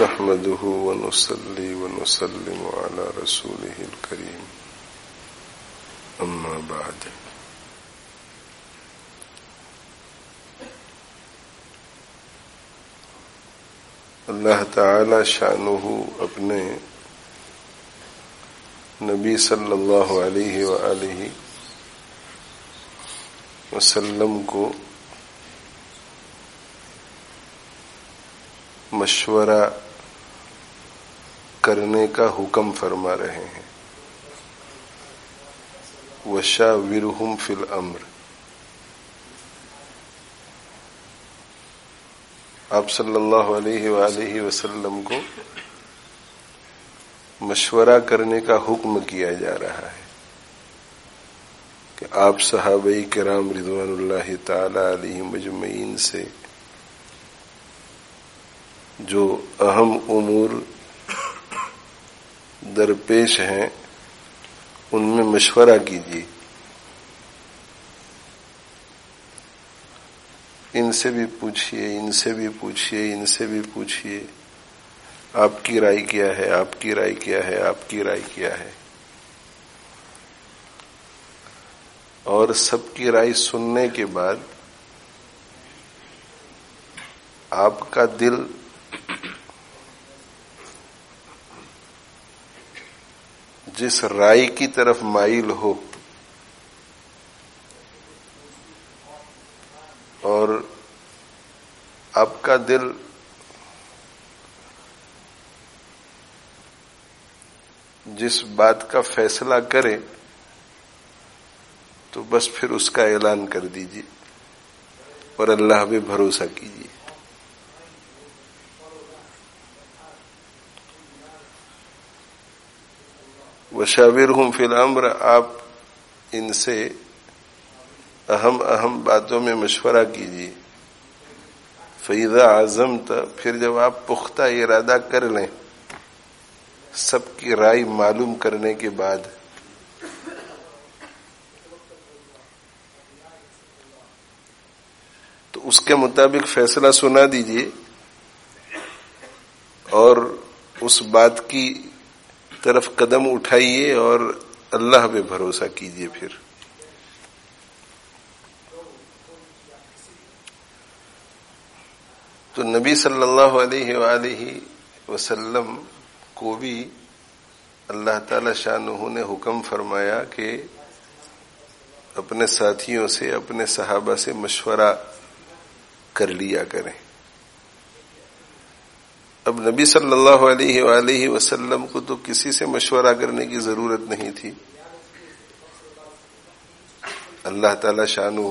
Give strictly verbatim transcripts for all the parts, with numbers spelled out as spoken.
نحمده ونصلي ونسلم على رسوله الكريم اما بعد اللہ تعالی شانہ اپنے نبی صلی اللہ علیہ وآلہ وسلم کو مشورہ کرنے کا حکم فرما رہے ہیں. وشاورہم فی الامر. آپ صلی اللہ علیہ وآلہ وسلم کو مشورہ کرنے کا حکم کیا جا رہا ہے کہ آپ صحابہ کرام رضوان اللہ تعالی علیہم اجمعین سے جو اہم امور درپیش ہیں ان میں مشورہ کیجیے. ان سے بھی پوچھیے ان سے بھی پوچھیے ان سے بھی پوچھیے آپ کی رائے کیا ہے آپ کی رائے کیا ہے آپ کی رائے کیا ہے اور سب کی رائے سننے کے بعد آپ کا دل جس رائے کی طرف مائل ہو اور آپ کا دل جس بات کا فیصلہ کرے تو بس پھر اس کا اعلان کر دیجیے اور اللہ پہ بھروسہ کیجیے. وشاورہم فی الامر. آپ ان سے اہم اہم باتوں میں مشورہ کیجیے. فَإِذَا عَزَمْتَ. پھر جب آپ پختہ ارادہ کر لیں سب کی رائے معلوم کرنے کے بعد تو اس کے مطابق فیصلہ سنا دیجیے اور اس بات کی طرف قدم اٹھائیے اور اللہ پہ بھروسہ کیجیے. پھر تو نبی صلی اللہ علیہ وآلہ وسلم کو بھی اللہ تعالی شانہ نے حکم فرمایا کہ اپنے ساتھیوں سے اپنے صحابہ سے مشورہ کر لیا کریں. اب نبی صلی اللہ علیہ وآلہ وسلم کو تو کسی سے مشورہ کرنے کی ضرورت نہیں تھی. اللہ تعالی شانہ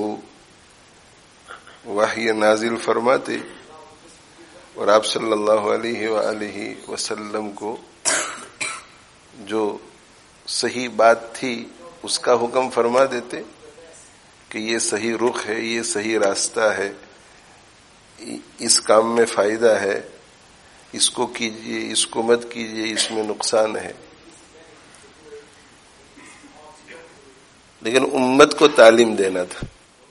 وحی نازل فرماتے اور آپ صلی اللہ علیہ وآلہ وسلم کو جو صحیح بات تھی اس کا حکم فرما دیتے کہ یہ صحیح رخ ہے یہ صحیح راستہ ہے اس کام میں فائدہ ہے اس کو کیجئے اس کو مت کیجئے اس میں نقصان ہے. لیکن امت کو تعلیم دینا تھا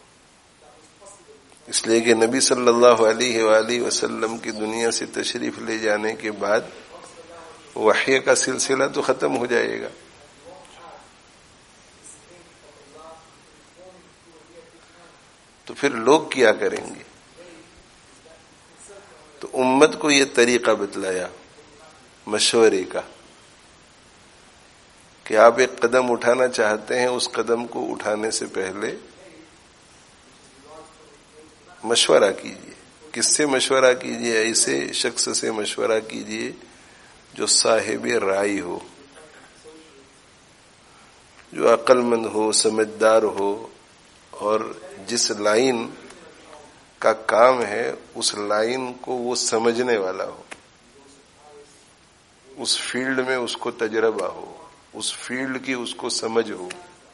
اس لیے کہ نبی صلی اللہ علیہ وآلہ وسلم کی دنیا سے تشریف لے جانے کے بعد وحی کا سلسلہ تو ختم ہو جائے گا. تو پھر لوگ کیا کریں گے؟ تو امت کو یہ طریقہ بتلایا مشورے کا کہ آپ ایک قدم اٹھانا چاہتے ہیں اس قدم کو اٹھانے سے پہلے مشورہ کیجیے. کس سے مشورہ کیجیے؟ ایسے شخص سے مشورہ کیجیے جو صاحب رائے ہو جو عقل مند ہو سمجھدار ہو اور جس لائن کا کام ہے اس لائن کو وہ سمجھنے والا ہو اس فیلڈ میں اس کو تجربہ ہو اس فیلڈ کی اس کو سمجھ ہو.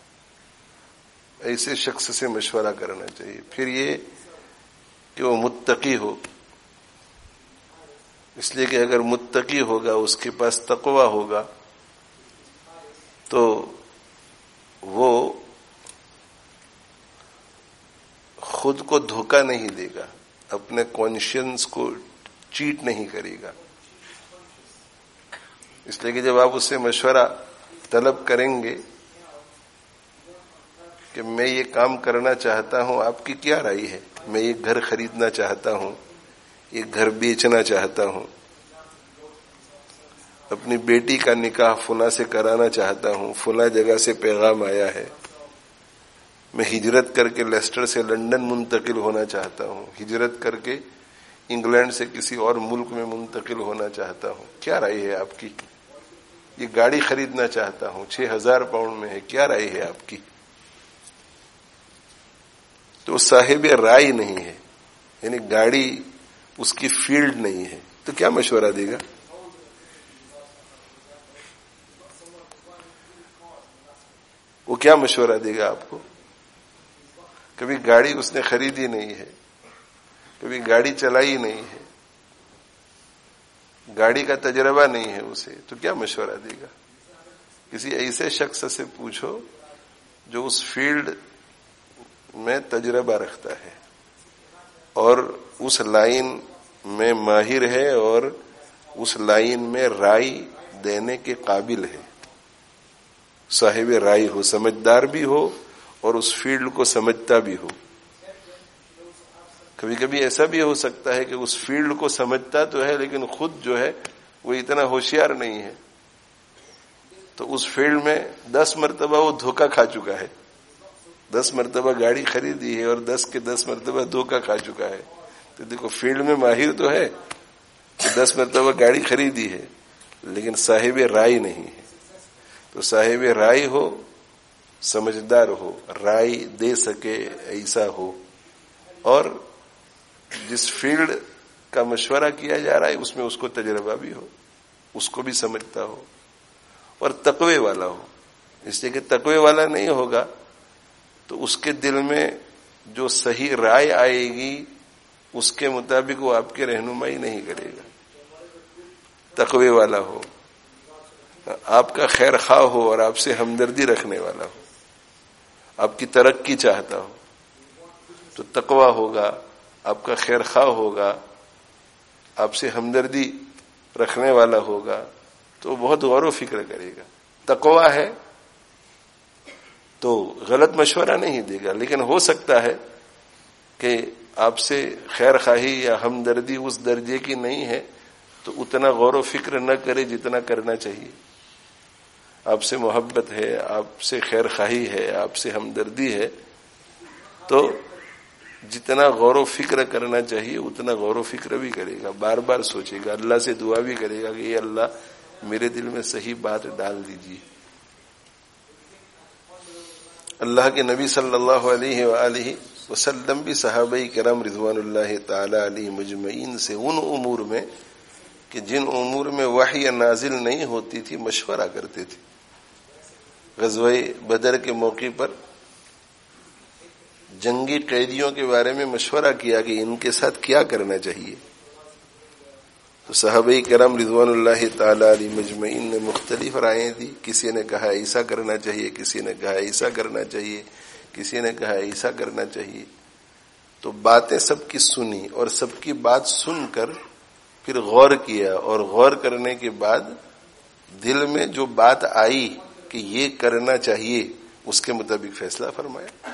ایسے شخص سے مشورہ کرنا چاہیے. پھر یہ کہ وہ متقی ہو اس لیے کہ اگر متقی ہوگا اس کے پاس تقوی ہوگا تو وہ خود کو دھوکہ نہیں دے گا اپنے کانشینس کو چیٹ نہیں کرے گا اس لیے کہ جب آپ اس سے مشورہ طلب کریں گے کہ میں یہ کام کرنا چاہتا ہوں، آپ کی کیا رائے ہے؟ میں یہ گھر خریدنا چاہتا ہوں، یہ گھر بیچنا چاہتا ہوں، اپنی بیٹی کا نکاح فلاں سے کرانا چاہتا ہوں، فلاں جگہ سے پیغام آیا ہے، میں ہجرت کر کے لیسٹر سے لندن منتقل ہونا چاہتا ہوں، ہجرت کر کے انگلینڈ سے کسی اور ملک میں منتقل ہونا چاہتا ہوں، کیا رائے ہے آپ کی؟ یہ گاڑی خریدنا چاہتا ہوں، چھ ہزار پاؤنڈ میں ہے، کیا رائے ہے آپ کی؟ تو صاحب رائے نہیں ہے، یعنی گاڑی اس کی فیلڈ نہیں ہے، تو کیا مشورہ دے گا؟ وہ کیا مشورہ دے گا آپ کو؟ کبھی گاڑی اس نے خریدی نہیں ہے، کبھی گاڑی چلائی نہیں ہے، گاڑی کا تجربہ نہیں ہے اسے، تو کیا مشورہ دے گا؟ کسی ایسے شخص سے پوچھو جو اس فیلڈ میں تجربہ رکھتا ہے اور اس لائن میں ماہر ہے اور اس لائن میں رائے دینے کے قابل ہے، صاحب رائے ہو، سمجھدار بھی ہو اور اس فیلڈ کو سمجھتا بھی ہو۔ کبھی کبھی ایسا بھی ہو سکتا ہے کہ اس فیلڈ کو سمجھتا تو ہے لیکن خود جو ہے وہ اتنا ہوشیار نہیں ہے، تو اس فیلڈ میں دس مرتبہ وہ دھوکہ کھا چکا ہے، دس مرتبہ گاڑی خریدی ہے اور دس کے دس مرتبہ دھوکہ کھا چکا ہے، تو دیکھو فیلڈ میں ماہر تو ہے کہ دس مرتبہ گاڑی خریدی ہے لیکن صاحب رائے نہیں ہے۔ تو صاحب رائے ہو، سمجھدار ہو، رائے دے سکے ایسا ہو، اور جس فیلڈ کا مشورہ کیا جا رہا ہے اس میں اس کو تجربہ بھی ہو، اس کو بھی سمجھتا ہو، اور تقوی والا ہو۔ اس لیے کہ تقوی والا نہیں ہوگا تو اس کے دل میں جو صحیح رائے آئے گی اس کے مطابق وہ آپ کی رہنمائی نہیں کرے گا۔ تقوی والا ہو، آپ کا خیر خواہ ہو اور آپ سے ہمدردی رکھنے والا ہو، آپ کی ترقی چاہتا ہو، تو تقوی ہوگا، آپ کا خیر خواہ ہوگا، آپ سے ہمدردی رکھنے والا ہوگا، تو وہ بہت غور و فکر کرے گا۔ تقوی ہے تو غلط مشورہ نہیں دے گا، لیکن ہو سکتا ہے کہ آپ سے خیر خواہی یا ہمدردی اس درجے کی نہیں ہے تو اتنا غور و فکر نہ کرے جتنا کرنا چاہیے۔ آپ سے محبت ہے، آپ سے خیر خواہی ہے، آپ سے ہمدردی ہے، تو جتنا غور و فکر کرنا چاہیے اتنا غور و فکر بھی کرے گا، بار بار سوچے گا، اللہ سے دعا بھی کرے گا کہ یہ اللہ میرے دل میں صحیح بات ڈال دیجیے۔ اللہ کے نبی صلی اللہ علیہ وآلہ وسلم بھی صحابہ کرام رضوان اللہ تعالی علیہ مجمعین سے ان امور میں کہ جن امور میں وحی نازل نہیں ہوتی تھی مشورہ کرتے تھے۔ غزوہ بدر کے موقع پر جنگی قیدیوں کے بارے میں مشورہ کیا کہ ان کے ساتھ کیا کرنا چاہیے، تو صحابہ کرام رضوان اللہ تعالی علیہ مجمعین نے مختلف رائیں دی۔ کسی نے کہا ایسا کرنا چاہیے، کسی نے کہا ایسا کرنا چاہیے، کسی نے کہا ایسا کرنا چاہیے۔ تو باتیں سب کی سنی اور سب کی بات سن کر پھر غور کیا، اور غور کرنے کے بعد دل میں جو بات آئی کہ یہ کرنا چاہیے اس کے مطابق فیصلہ فرمایا۔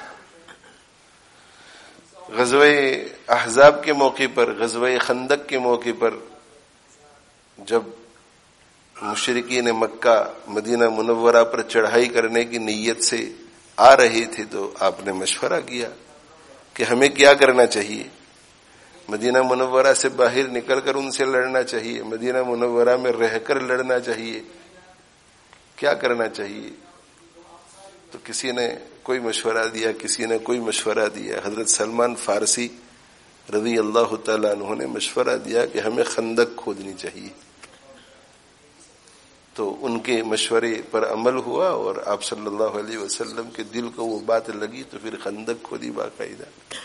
غزوہ احزاب کے موقع پر، غزوہ خندق کے موقع پر جب مشرکین مکہ مدینہ منورہ پر چڑھائی کرنے کی نیت سے آ رہی تھی تو آپ نے مشورہ کیا کہ ہمیں کیا کرنا چاہیے۔ مدینہ منورہ سے باہر نکل کر ان سے لڑنا چاہیے، مدینہ منورہ میں رہ کر لڑنا چاہیے، کیا کرنا چاہیے؟ تو کسی نے کوئی مشورہ دیا، کسی نے کوئی مشورہ دیا۔ حضرت سلمان فارسی رضی اللہ تعالیٰ عنہ نے مشورہ دیا کہ ہمیں خندق کھودنی چاہیے، تو ان کے مشورے پر عمل ہوا اور آپ صلی اللہ علیہ وسلم کے دل کو وہ بات لگی تو پھر خندق کھودی باقاعدہ۔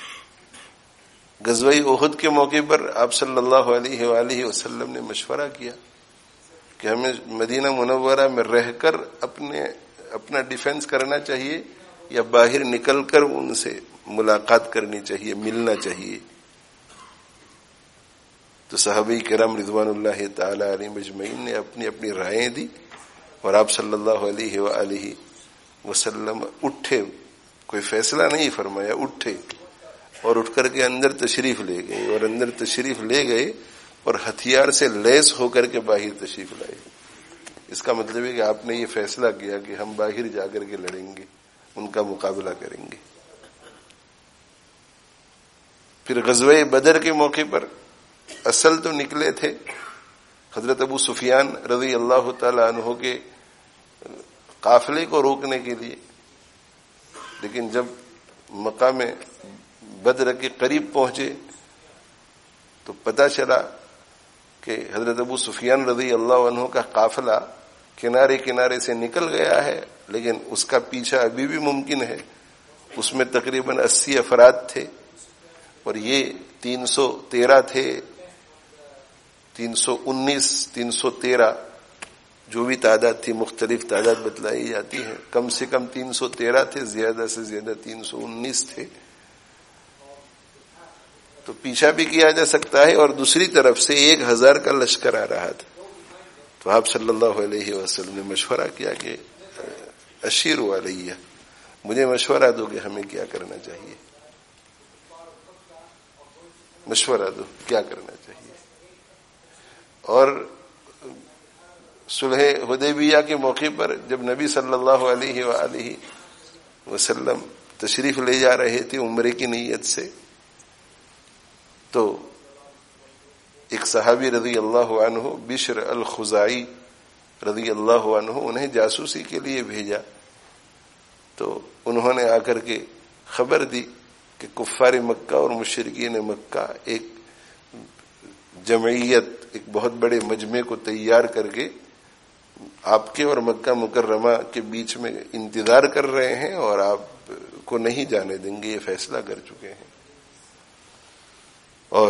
غزوہ احد کے موقع پر آپ صلی اللہ علیہ وآلہ وسلم نے مشورہ کیا کہ ہمیں مدینہ منورہ میں رہ کر اپنے اپنا ڈیفنس کرنا چاہیے یا باہر نکل کر ان سے ملاقات کرنی چاہیے، ملنا چاہیے۔ تو صحابہ کرام رضوان اللہ تعالی علیہم اجمعین نے اپنی اپنی رائیں دی اور آپ صلی اللہ علیہ وآلہ وسلم اٹھے، کوئی فیصلہ نہیں فرمایا، اٹھے اور اٹھ کر کے اندر تشریف لے گئے، اور اندر تشریف لے گئے اور ہتھیار سے لیس ہو کر کے باہر تشریف لائے۔ اس کا مطلب ہے کہ آپ نے یہ فیصلہ کیا کہ ہم باہر جا کر کے لڑیں گے، ان کا مقابلہ کریں گے۔ پھر غزوہ بدر کے موقع پر اصل تو نکلے تھے حضرت ابو سفیان رضی اللہ تعالی عنہ کے قافلے کو روکنے کے لیے، لیکن جب مقام بدر کے قریب پہنچے تو پتہ چلا کہ حضرت ابو سفیان رضی اللہ عنہ کا قافلہ کنارے کنارے سے نکل گیا ہے، لیکن اس کا پیچھا ابھی بھی ممکن ہے۔ اس میں تقریباً اسی افراد تھے اور یہ تین سو تیرہ تھے، تین سو انیس تین سو تیرہ جو بھی تعداد تھی، مختلف تعداد بتلائی جاتی ہے، کم سے کم تین سو تیرہ تھے، زیادہ سے زیادہ تین سو انیس تھے۔ تو پیچھا بھی کیا جا سکتا ہے، اور دوسری طرف سے ایک ہزار کا لشکر آ رہا تھا۔ تو آپ صلی اللہ علیہ وسلم نے مشورہ کیا کہ اشیروا علیہ، مجھے مشورہ دو کہ ہمیں کیا کرنا چاہیے، مشورہ دو کیا کرنا چاہیے۔ اور صلح حدیبیہ کے موقع پر جب نبی صلی اللہ علیہ وآلہ وسلم تشریف لے جا رہے تھے عمرے کی نیت سے، تو ایک صحابی رضی اللہ عنہ بشر الخزاعی رضی اللہ عنہ، انہیں جاسوسی کے لیے بھیجا، تو انہوں نے آ کر کے خبر دی کہ کفار مکہ اور مشرکین مکہ ایک جمعیت، ایک بہت بڑے مجمع کو تیار کر کے آپ کے اور مکہ مکرمہ کے بیچ میں انتظار کر رہے ہیں اور آپ کو نہیں جانے دیں گے، یہ فیصلہ کر چکے ہیں۔ اور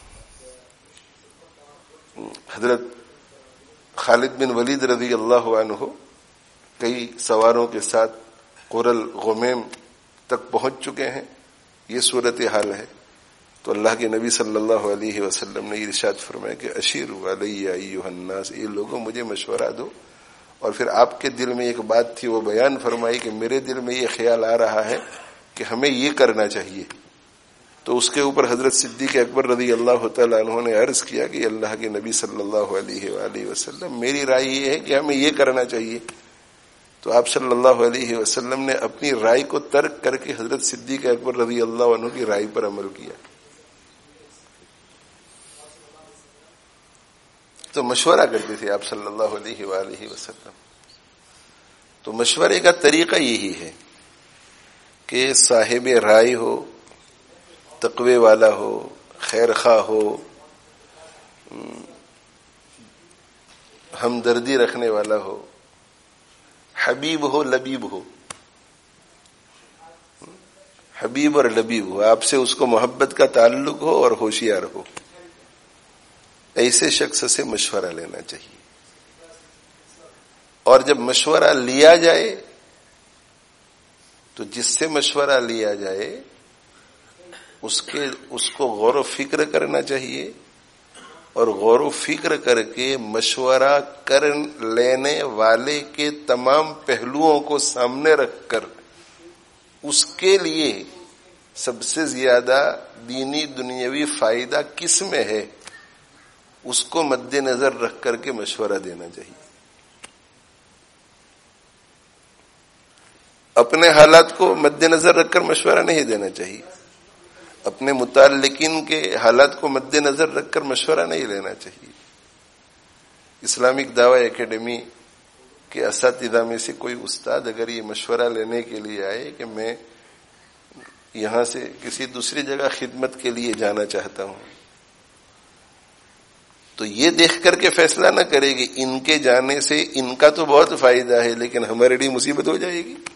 حضرت خالد بن ولید رضی اللہ عنہ کئی سواروں کے ساتھ قرل غمیم تک پہنچ چکے ہیں، یہ صورتحال ہے۔ تو اللہ کے نبی صلی اللہ علیہ وسلم نے ارشاد فرمایا کہ اشیروا علیہ ایھا الناس، یہ لوگوں مجھے مشورہ دو۔ اور پھر آپ کے دل میں ایک بات تھی، وہ بیان فرمائی کہ میرے دل میں یہ خیال آ رہا ہے کہ ہمیں یہ کرنا چاہیے۔ تو اس کے اوپر حضرت صدیق اکبر رضی اللہ تعالیٰ عنہ نے عرض کیا کہ اللہ کے نبی صلی اللہ علیہ وآلہ وسلم، میری رائے یہ ہے کہ ہمیں یہ کرنا چاہیے۔ تو آپ صلی اللہ علیہ وسلم نے اپنی رائے کو ترک کر کے حضرت صدیق اکبر رضی اللہ عنہ کی رائے پر عمل کیا۔ تو مشورہ کرتے تھے آپ صلی اللہ علیہ وآلہ وسلم۔ تو مشورے کا طریقہ یہی ہے کہ صاحب رائے ہو، تقوی والا ہو، خیر خواہ ہو، ہمدردی رکھنے والا ہو، حبیب ہو لبیب ہو، حبیب اور لبیب ہو، آپ سے اس کو محبت کا تعلق ہو اور ہوشیار ہو، ایسے شخص سے مشورہ لینا چاہیے۔ اور جب مشورہ لیا جائے تو جس سے مشورہ لیا جائے اس کے اس کو غور و فکر کرنا چاہیے، اور غور و فکر کر کے مشورہ کر لینے والے کے تمام پہلوؤں کو سامنے رکھ کر اس کے لیے سب سے زیادہ دینی دنیاوی فائدہ کس میں ہے اس کو مد نظر رکھ کر کے مشورہ دینا چاہیے۔ اپنے حالات کو مد نظر رکھ کر مشورہ نہیں دینا چاہیے، اپنے متعلقین کے حالات کو مد نظر رکھ کر مشورہ نہیں لینا چاہیے۔ اسلامک دعوی اکیڈمی کے اساتذہ میں سے کوئی استاد اگر یہ مشورہ لینے کے لیے آئے کہ میں یہاں سے کسی دوسری جگہ خدمت کے لیے جانا چاہتا ہوں، تو یہ دیکھ کر کے فیصلہ نہ کرے کہ ان کے جانے سے ان کا تو بہت فائدہ ہے لیکن ہمارے لیے مصیبت ہو جائے گی۔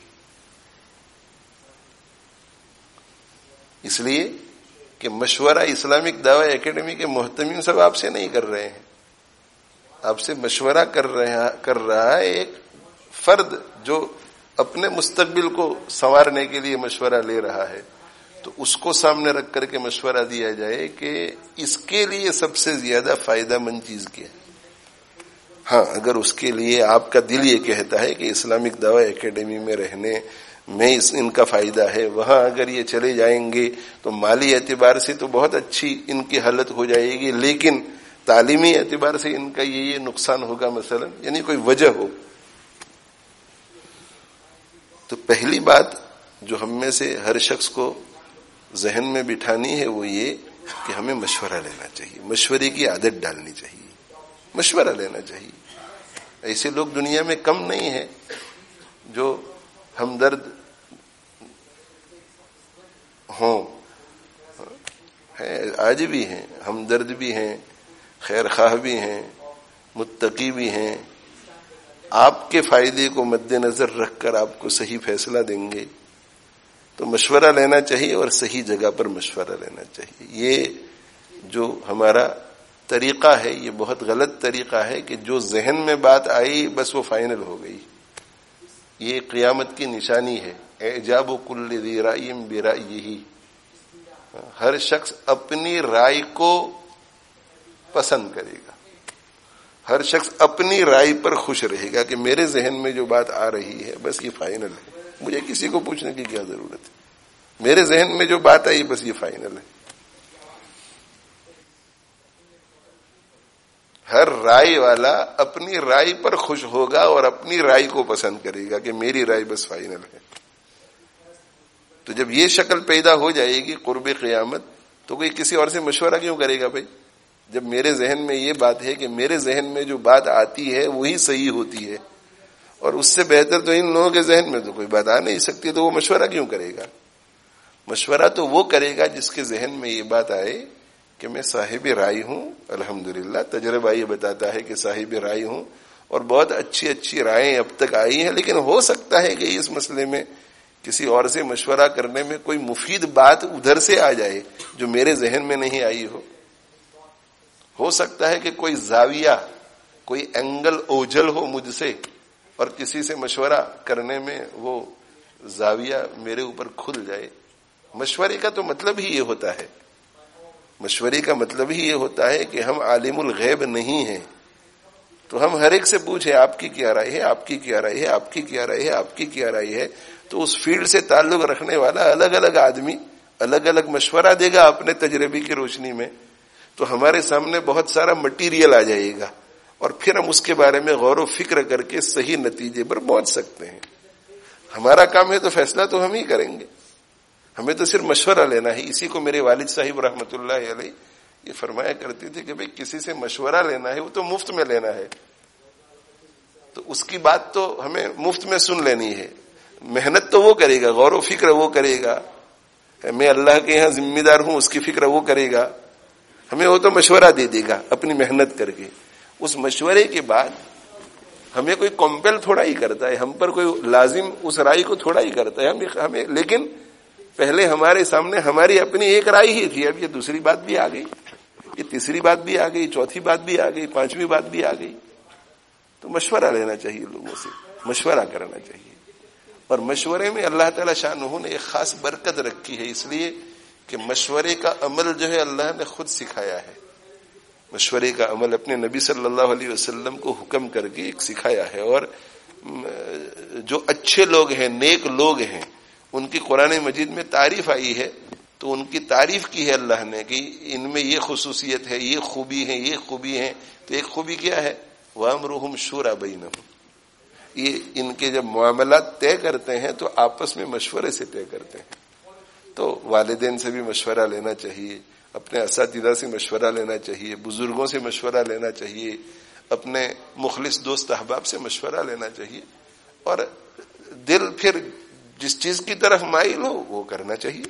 اس لیے کہ مشورہ اسلامک دعوی اکیڈمی کے محتمین سب آپ سے نہیں کر رہے ہیں، آپ سے مشورہ کر رہا کر رہا ہے ایک فرد جو اپنے مستقبل کو سنوارنے کے لیے مشورہ لے رہا ہے۔ تو اس کو سامنے رکھ کر کے مشورہ دیا جائے کہ اس کے لیے سب سے زیادہ فائدہ مند چیز کیا ہے. ہاں اگر اس کے لیے آپ کا دل یہ کہتا ہے کہ اسلامک دعوی اکیڈمی میں رہنے میں اس ان کا فائدہ ہے, وہاں اگر یہ چلے جائیں گے تو مالی اعتبار سے تو بہت اچھی ان کی حالت ہو جائے گی, لیکن تعلیمی اعتبار سے ان کا یہ یہ نقصان ہوگا مثلا, یعنی کوئی وجہ ہو. تو پہلی بات جو ہم میں سے ہر شخص کو ذہن میں بٹھانی ہے وہ یہ کہ ہمیں مشورہ لینا چاہیے, مشورے کی عادت ڈالنی چاہیے, مشورہ لینا چاہیے. ایسے لوگ دنیا میں کم نہیں ہیں جو ہمدرد ہوں, آج بھی ہیں, ہمدرد بھی ہیں, خیر خواہ بھی ہیں, متقی بھی ہیں. آپ کے فائدے کو مد نظر رکھ کر آپ کو صحیح فیصلہ دیں گے. تو مشورہ لینا چاہیے اور صحیح جگہ پر مشورہ لینا چاہیے. یہ جو ہمارا طریقہ ہے یہ بہت غلط طریقہ ہے کہ جو ذہن میں بات آئی بس وہ فائنل ہو گئی. یہ قیامت کی نشانی ہے. اعجاب کل ذی رأی برأیہ, ہر شخص اپنی رائے کو پسند کرے گا, ہر شخص اپنی رائے پر خوش رہے گا کہ میرے ذہن میں جو بات آ رہی ہے بس یہ فائنل ہے, مجھے کسی کو پوچھنے کی کیا ضرورت ہے, میرے ذہن میں جو بات آئی بس یہ فائنل ہے. ہر رائے والا اپنی رائے پر خوش ہوگا اور اپنی رائے کو پسند کرے گا کہ میری رائے بس فائنل ہے. تو جب یہ شکل پیدا ہو جائے گی قرب قیامت تو کوئی کسی اور سے مشورہ کیوں کرے گا بھائی؟ جب میرے ذہن میں یہ بات ہے کہ میرے ذہن میں جو بات آتی ہے وہی صحیح ہوتی ہے اور اس سے بہتر تو ان لوگوں کے ذہن میں تو کوئی بات آ نہیں سکتی, تو وہ مشورہ کیوں کرے گا؟ مشورہ تو وہ کرے گا جس کے ذہن میں یہ بات آئے کہ میں صاحب رائے ہوں. الحمدللہ تجربہ یہ بتاتا ہے کہ صاحب رائے ہوں اور بہت اچھی اچھی رائیں اب تک آئی ہیں, لیکن ہو سکتا ہے کہ اس مسئلے میں کسی اور سے مشورہ کرنے میں کوئی مفید بات ادھر سے آ جائے جو میرے ذہن میں نہیں آئی ہو. ہو سکتا ہے کہ کوئی زاویہ, کوئی اینگل اوجھل ہو مجھ سے اور کسی سے مشورہ کرنے میں وہ زاویہ میرے اوپر کھل جائے. مشورے کا تو مطلب ہی یہ ہوتا ہے, مشورے کا مطلب ہی یہ ہوتا ہے کہ ہم عالم الغیب نہیں ہیں, تو ہم ہر ایک سے پوچھیں آپ کی کیا رائے ہے, آپ کی کیا رائے ہے, آپ کی کیا رائے ہے, آپ کی کیا رائے ہے. تو اس فیلڈ سے تعلق رکھنے والا الگ الگ آدمی الگ الگ مشورہ دے گا اپنے تجربے کی روشنی میں, تو ہمارے سامنے بہت سارا مٹیریل آ جائے گا اور پھر ہم اس کے بارے میں غور و فکر کر کے صحیح نتیجے پر پہنچ سکتے ہیں. ہمارا کام ہے تو فیصلہ تو ہم ہی کریں گے, ہمیں تو صرف مشورہ لینا ہے. اسی کو میرے والد صاحب رحمۃ اللہ علیہ یہ فرمایا کرتے تھے کہ بھئی کسی سے مشورہ لینا ہے وہ تو مفت میں لینا ہے, تو اس کی بات تو ہمیں مفت میں سن لینی ہے. محنت تو وہ کرے گا, غور و فکر وہ کرے گا, میں اللہ کے یہاں ذمہ دار ہوں اس کی فکر وہ کرے گا, ہمیں وہ تو مشورہ دے دے گا اپنی محنت کر کے. اس مشورے کے بعد ہمیں کوئی کمپیل تھوڑا ہی کرتا ہے, ہم پر کوئی لازم اس رائے کو تھوڑا ہی کرتا ہے ہمیں, لیکن پہلے ہمارے سامنے ہماری اپنی ایک رائے ہی تھی, اب یہ دوسری بات بھی آ گئی, یہ تیسری بات بھی آ گئی, چوتھی بات بھی آ گئی, پانچویں بات بھی آ گئی. تو مشورہ لینا چاہیے, لوگوں سے مشورہ کرنا چاہیے. اور مشورے میں اللہ تعالی شانہ نے ایک خاص برکت رکھی ہے, اس لیے کہ مشورے کا عمل جو ہے اللہ نے خود سکھایا ہے. مشورے کا عمل اپنے نبی صلی اللہ علیہ وسلم کو حکم کر کے ایک سکھایا ہے. اور جو اچھے لوگ ہیں, نیک لوگ ہیں, ان کی قرآن مجید میں تعریف آئی ہے, تو ان کی تعریف کی ہے اللہ نے کہ ان میں یہ خصوصیت ہے, یہ خوبی ہے, یہ خوبی ہے. تو ایک خوبی کیا ہے؟ وَأَمْرُهُمْ شُورَى بَيْنَهُمْ, یہ ان کے جب معاملات طے کرتے ہیں تو آپس میں مشورے سے طے کرتے ہیں. تو والدین سے بھی مشورہ لینا چاہیے, اپنے اساتذہ سے مشورہ لینا چاہیے, بزرگوں سے مشورہ لینا چاہیے, اپنے مخلص دوست احباب سے مشورہ لینا چاہیے. اور دل پھر جس چیز کی طرف مائل ہو وہ کرنا چاہیے.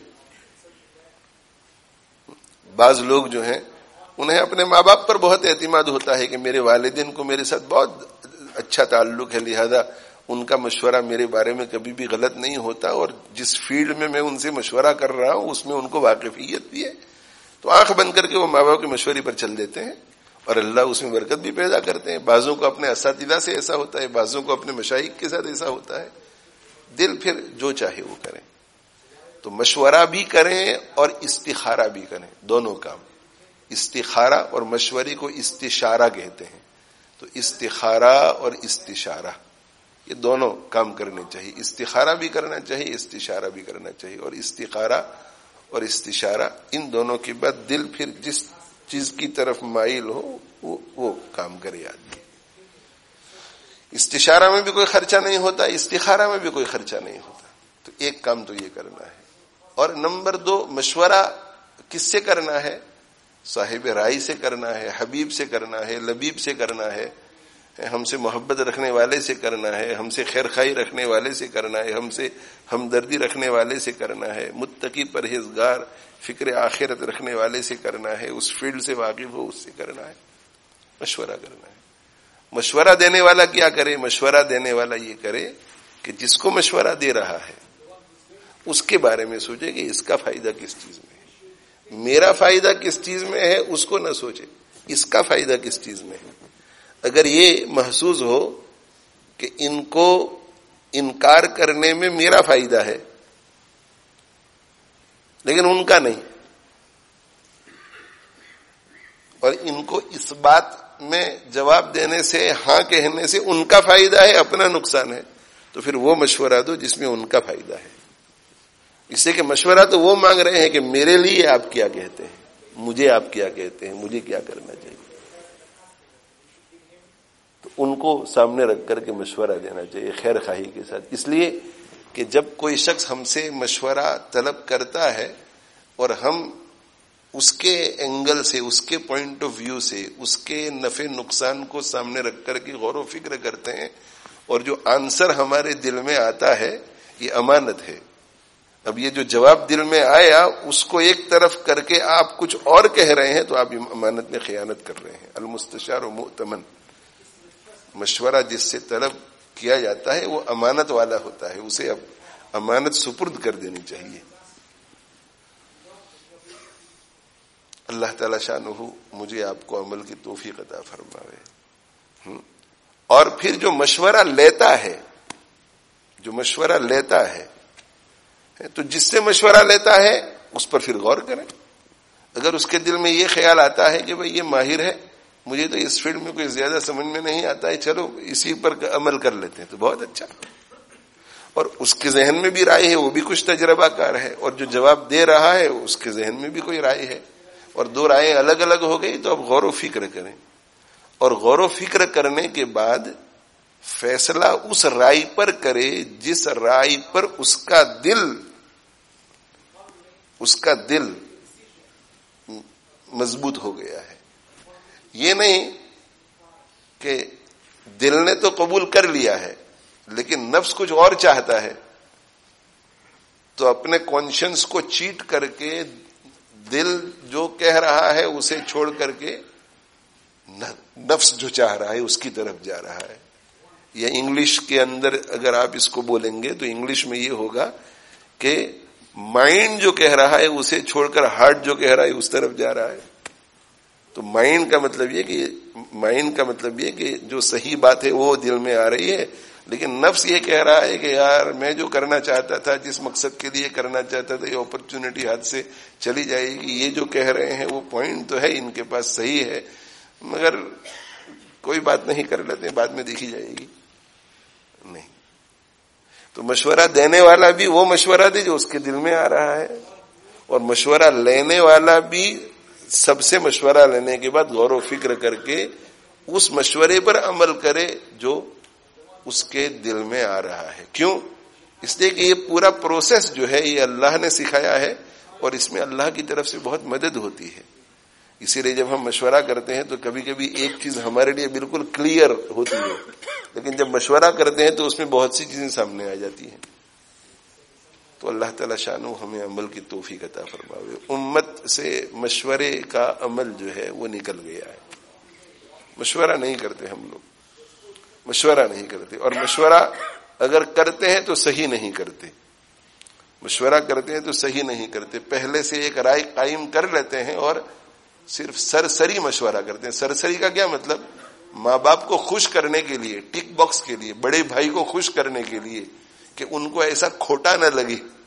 بعض لوگ جو ہیں انہیں اپنے ماں باپ پر بہت اعتماد ہوتا ہے کہ میرے والدین کو میرے ساتھ بہت اچھا تعلق ہے, لہذا ان کا مشورہ میرے بارے میں کبھی بھی غلط نہیں ہوتا, اور جس فیلڈ میں میں ان سے مشورہ کر رہا ہوں اس میں ان کو واقفیت بھی ہے. تو آنکھ بند کر کے وہ ماں باپ کے مشورے پر چل دیتے ہیں اور اللہ اس میں برکت بھی پیدا کرتے ہیں. بعضوں کو اپنے اساتذہ سے ایسا ہوتا ہے, بعضوں کو اپنے مشائخ کے ساتھ ایسا ہوتا ہے. دل پھر جو چاہے وہ کریں. تو مشورہ بھی کریں اور استخارہ بھی کریں، دونوں کام. استخارہ اور مشورے کو استشارہ کہتے ہیں. تو استخارہ اور استشارہ یہ دونوں کام کرنے چاہیے. استخارہ بھی کرنا چاہیے، استشارہ بھی کرنا چاہیے. اور استخارہ اور استشارہ ان دونوں کے بعد دل پھر جس چیز کی طرف مائل ہو وہ, وہ کام کرے آدمی. استشارہ میں بھی کوئی خرچہ نہیں ہوتا، استخارہ میں بھی کوئی خرچہ نہیں ہوتا. تو ایک کام تو یہ کرنا ہے. اور نمبر دو، مشورہ کس سے کرنا ہے؟ صاحب رائے سے کرنا ہے، حبیب سے کرنا ہے، لبیب سے کرنا ہے، ہم سے محبت رکھنے والے سے کرنا ہے، ہم سے خیر خواہی رکھنے والے سے کرنا ہے، ہم سے ہمدردی رکھنے والے سے کرنا ہے، متقی پرہیزگار فکر آخرت رکھنے والے سے کرنا ہے، اس فیلڈ سے واقف ہو اس سے کرنا ہے. مشورہ کرنا ہے. مشورہ دینے والا کیا کرے؟ مشورہ دینے والا یہ کرے کہ جس کو مشورہ دے رہا ہے اس کے بارے میں سوچے کہ اس کا فائدہ کس چیز میں ہے. میرا فائدہ کس چیز میں ہے اس کو نہ سوچے، اس کا فائدہ کس چیز میں ہے. اگر یہ محسوس ہو کہ ان کو انکار کرنے میں میرا فائدہ ہے لیکن ان کا نہیں، اور ان کو اس بات میں جواب دینے سے، ہاں کہنے سے ان کا فائدہ ہے، اپنا نقصان ہے، تو پھر وہ مشورہ دو جس میں ان کا فائدہ ہے. اس سے کہ مشورہ تو وہ مانگ رہے ہیں کہ میرے لیے آپ کیا کہتے ہیں، مجھے آپ کیا کہتے ہیں، مجھے کیا کرنا چاہیے. تو ان کو سامنے رکھ کر کے مشورہ دینا چاہیے خیر خواہی کے ساتھ. اس لیے کہ جب کوئی شخص ہم سے مشورہ طلب کرتا ہے اور ہم اس کے اینگل سے، اس کے پوائنٹ آف ویو سے، اس کے نفع نقصان کو سامنے رکھ کر کے غور و فکر کرتے ہیں، اور جو آنسر ہمارے دل میں آتا ہے یہ امانت ہے. اب یہ جو جواب دل میں آیا اس کو ایک طرف کر کے آپ کچھ اور کہہ رہے ہیں تو آپ امانت میں خیانت کر رہے ہیں. المستشار و مؤتمن، مشورہ جس سے طلب کیا جاتا ہے وہ امانت والا ہوتا ہے، اسے اب امانت سپرد کر دینی چاہیے. اللہ تعالی شانہ مجھے آپ کو عمل کی توفیق عطا فرماوے. اور پھر جو مشورہ لیتا ہے، جو مشورہ لیتا ہے تو جس سے مشورہ لیتا ہے اس پر پھر غور کریں. اگر اس کے دل میں یہ خیال آتا ہے کہ بھئی یہ ماہر ہے، مجھے تو اس فیلڈ میں کوئی زیادہ سمجھ میں نہیں آتا ہے، چلو اسی پر عمل کر لیتے ہیں، تو بہت اچھا. اور اس کے ذہن میں بھی رائے ہے، وہ بھی کچھ تجربہ کار ہے، اور جو جواب دے رہا ہے اس کے ذہن میں بھی کوئی رائے ہے، اور دو رائے الگ الگ ہو گئی. تو اب غور و فکر کریں، اور غور و فکر کرنے کے بعد فیصلہ اس رائے پر کرے جس رائے پر اس کا دل اس کا دل مضبوط ہو گیا ہے. یہ نہیں کہ دل نے تو قبول کر لیا ہے لیکن نفس کچھ اور چاہتا ہے، تو اپنے کانشنس کو چیٹ کر کے دل جو کہہ رہا ہے اسے چھوڑ کر کے نفس جو چاہ رہا ہے اس کی طرف جا رہا ہے. یا انگلش کے اندر اگر آپ اس کو بولیں گے تو انگلش میں یہ ہوگا کہ مائنڈ جو کہہ رہا ہے اسے چھوڑ کر ہارٹ جو کہہ رہا ہے اس طرف جا رہا ہے. تو مائنڈ کا مطلب یہ کہ مائنڈ کا مطلب یہ کہ جو صحیح بات ہے وہ دل میں آ رہی ہے، لیکن نفس یہ کہہ رہا ہے کہ یار میں جو کرنا چاہتا تھا، جس مقصد کے لیے کرنا چاہتا تھا، یہ اپرچونٹی ہاتھ سے چلی جائے گی. یہ جو کہہ رہے ہیں وہ پوائنٹ تو ہے ان کے پاس صحیح ہے، مگر کوئی بات نہیں، کر لیتے ہیں، بعد میں دیکھی جائے گی. نہیں، تو مشورہ دینے والا بھی وہ مشورہ دے جو اس کے دل میں آ رہا ہے، اور مشورہ لینے والا بھی سب سے مشورہ لینے کے بعد غور و فکر کر کے اس مشورے پر عمل کرے جو اس کے دل میں آ رہا ہے. کیوں؟ اس لیے کہ یہ پورا پروسیس جو ہے یہ اللہ نے سکھایا ہے، اور اس میں اللہ کی طرف سے بہت مدد ہوتی ہے. اسی لیے جب ہم مشورہ کرتے ہیں تو کبھی کبھی ایک چیز ہمارے لیے بالکل کلیئر ہوتی ہے، لیکن جب مشورہ کرتے ہیں تو اس میں بہت سی چیزیں سامنے آ جاتی ہیں. تو اللہ تعالی شانو ہمیں عمل کی توفیق عطا فرماوے. امت سے مشورے کا عمل جو ہے وہ نکل گیا ہے. مشورہ نہیں کرتے ہم لوگ، مشورہ نہیں کرتے، اور مشورہ اگر کرتے ہیں تو صحیح نہیں کرتے. مشورہ کرتے ہیں تو صحیح نہیں کرتے، پہلے سے ایک رائے قائم کر لیتے ہیں اور صرف سرسری مشورہ کرتے ہیں. سرسری کا کیا مطلب؟ ماں باپ کو خوش کرنے کے لیے، ٹک باکس کے لیے، بڑے بھائی کو خوش کرنے کے لیے کہ ان کو ایسا کھوٹا نہ لگے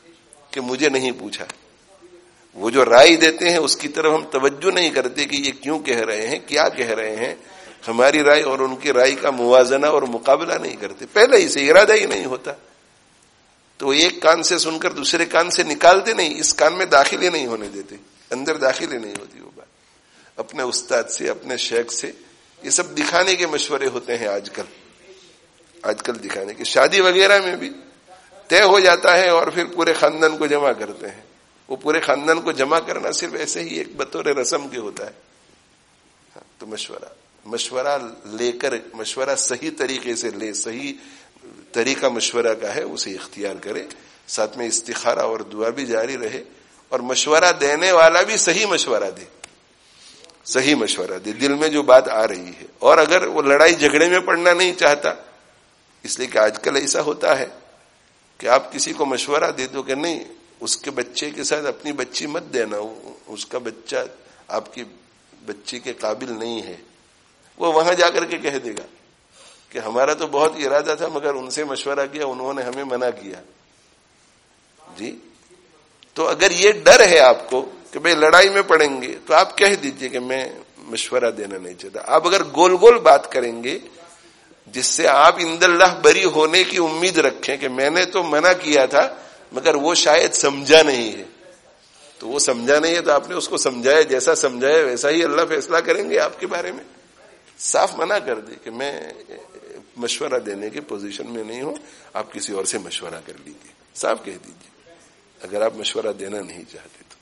کہ مجھے نہیں پوچھا. وہ جو رائے دیتے ہیں اس کی طرف ہم توجہ نہیں کرتے کہ یہ کیوں کہہ رہے ہیں, کیا کہہ رہے ہیں. ہماری رائے اور ان کی رائے کا موازنہ اور مقابلہ نہیں کرتے, پہلے ہی سے ارادہ ہی نہیں ہوتا. تو وہ ایک کان سے سن کر دوسرے کان سے نکالتے نہیں, اس کان میں داخل ہی نہیں ہونے دیتے, اندر داخل ہی نہیں ہوتی وہ بات. اپنے استاد سے, اپنے شیخ سے, یہ سب دکھانے کے مشورے ہوتے ہیں آج کل. آج کل دکھانے کے, شادی وغیرہ میں بھی طے ہو جاتا ہے اور پھر پورے خاندان کو جمع کرتے ہیں. وہ پورے خاندان کو جمع کرنا صرف ایسے ہی ایک بطور رسم کے ہوتا ہے. تو مشورہ مشورہ لے کر, مشورہ صحیح طریقے سے لے, صحیح طریقہ مشورہ کا ہے اسے اختیار کرے, ساتھ میں استخارہ اور دعا بھی جاری رہے, اور مشورہ دینے والا بھی صحیح مشورہ دے, صحیح مشورہ دے دل میں جو بات آ رہی ہے. اور اگر وہ لڑائی جھگڑے میں پڑنا نہیں چاہتا, اس لیے کہ آج کل ایسا ہوتا ہے کہ آپ کسی کو مشورہ دے دو کہ نہیں اس کے بچے کے ساتھ اپنی بچی مت دینا, اس کا بچہ آپ کی بچی کے قابل نہیں ہے. وہ وہاں جا کر کے کہہ دے گا کہ ہمارا تو بہت ارادہ تھا مگر ان سے مشورہ کیا, انہوں نے ہمیں منع کیا. جی تو اگر یہ ڈر ہے آپ کو کہ بھئی لڑائی میں پڑیں گے, تو آپ کہہ دیجئے کہ میں مشورہ دینا نہیں چاہتا. آپ اگر گول گول بات کریں گے جس سے آپ عند اللہ بری ہونے کی امید رکھیں کہ میں نے تو منع کیا تھا مگر وہ شاید سمجھا نہیں ہے, تو وہ سمجھا نہیں ہے تو آپ نے اس کو سمجھایا, جیسا سمجھایا ویسا ہی اللہ فیصلہ کریں گے آپ کے بارے میں. صاف منع کر دے کہ میں مشورہ دینے کی پوزیشن میں نہیں ہوں, آپ کسی اور سے مشورہ کر لیجیے. صاف کہہ دیجیے اگر آپ مشورہ دینا نہیں چاہتے تو.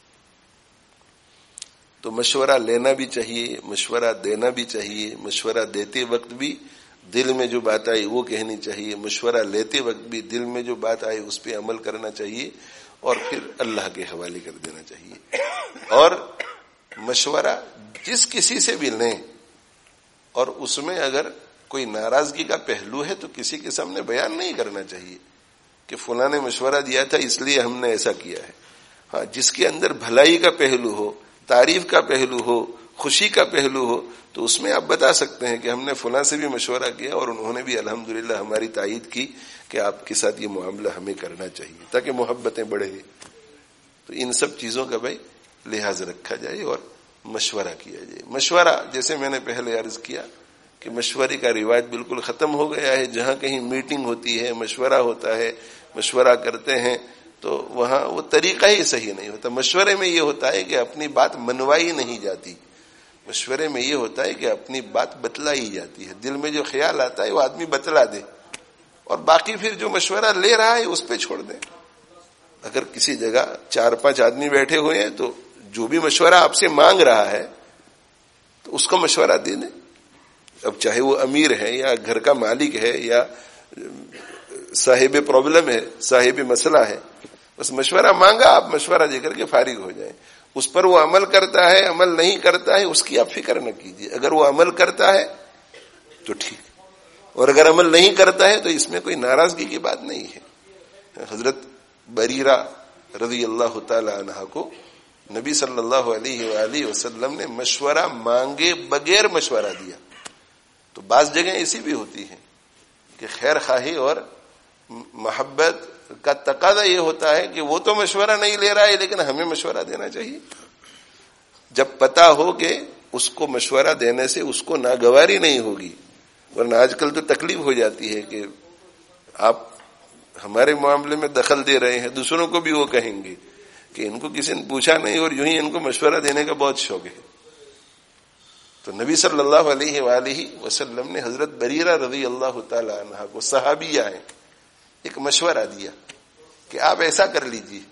تو مشورہ لینا بھی چاہیے, مشورہ دینا بھی چاہیے. مشورہ دیتے وقت بھی دل میں جو بات آئی وہ کہنی چاہیے, مشورہ لیتے وقت بھی دل میں جو بات آئی اس پہ عمل کرنا چاہیے, اور پھر اللہ کے حوالے کر دینا چاہیے. اور مشورہ جس کسی سے بھی لیں, اور اس میں اگر کوئی ناراضگی کا پہلو ہے تو کسی کے سامنے بیان نہیں کرنا چاہیے کہ فلاں نے مشورہ دیا تھا اس لیے ہم نے ایسا کیا ہے. ہاں, جس کے اندر بھلائی کا پہلو ہو, تعریف کا پہلو ہو, خوشی کا پہلو ہو, تو اس میں آپ بتا سکتے ہیں کہ ہم نے فلاں سے بھی مشورہ کیا اور انہوں نے بھی الحمدللہ ہماری تائید کی کہ آپ کے ساتھ یہ معاملہ ہمیں کرنا چاہیے, تاکہ محبتیں بڑھیں. تو ان سب چیزوں کا بھائی لحاظ رکھا جائے اور مشورہ کیا جائے. مشورہ جیسے میں نے پہلے عرض کیا کہ مشورے کا رواج بالکل ختم ہو گیا ہے. جہاں کہیں میٹنگ ہوتی ہے, مشورہ ہوتا ہے, مشورہ کرتے ہیں, تو وہاں وہ طریقہ ہی صحیح نہیں ہوتا. مشورے میں یہ ہوتا ہے کہ اپنی بات منوائی نہیں جاتی, مشورے میں یہ ہوتا ہے کہ اپنی بات بتلائی جاتی ہے. دل میں جو خیال آتا ہے وہ آدمی بتلا دے, اور باقی پھر جو مشورہ لے رہا ہے اس پہ چھوڑ دیں. اگر کسی جگہ چار پانچ آدمی بیٹھے ہوئے ہیں تو جو بھی مشورہ آپ سے مانگ رہا ہے تو اس کو مشورہ دے دیں. اب چاہے وہ امیر ہے یا گھر کا مالک ہے یا صاحب پرابلم ہے, صاحب مسئلہ ہے, بس مشورہ مانگا, آپ مشورہ دے کر کے فارغ ہو جائیں. اس پر وہ عمل کرتا ہے, عمل نہیں کرتا ہے, اس کی آپ فکر نہ کیجیے. اگر وہ عمل کرتا ہے تو ٹھیک, اور اگر عمل نہیں کرتا ہے تو اس میں کوئی ناراضگی کی بات نہیں ہے. حضرت بریرہ رضی اللہ تعالی عنہ کو نبی صلی اللہ علیہ وآلہ وسلم نے مشورہ مانگے بغیر مشورہ دیا. تو بعض جگہیں ایسی بھی ہوتی ہیں کہ خیر خواہی اور محبت کا تقاضا یہ ہوتا ہے کہ وہ تو مشورہ نہیں لے رہا ہے لیکن ہمیں مشورہ دینا چاہیے. جب پتا ہو کہ اس کو مشورہ دینے سے اس کو ناگواری نہیں ہوگی, ورنہ آج کل تو تکلیف ہو جاتی ہے کہ آپ ہمارے معاملے میں دخل دے رہے ہیں, دوسروں کو بھی وہ کہیں گے کہ ان کو کسی نے پوچھا نہیں اور یوں ہی ان کو مشورہ دینے کا بہت شوق ہے. تو نبی صلی اللہ علیہ وآلہ وسلم نے حضرت بریرہ رضی اللہ تعالی عنہ کو, صحابیہ ہیں, ایک مشورہ دیا کہ آپ ایسا کر لیجیے.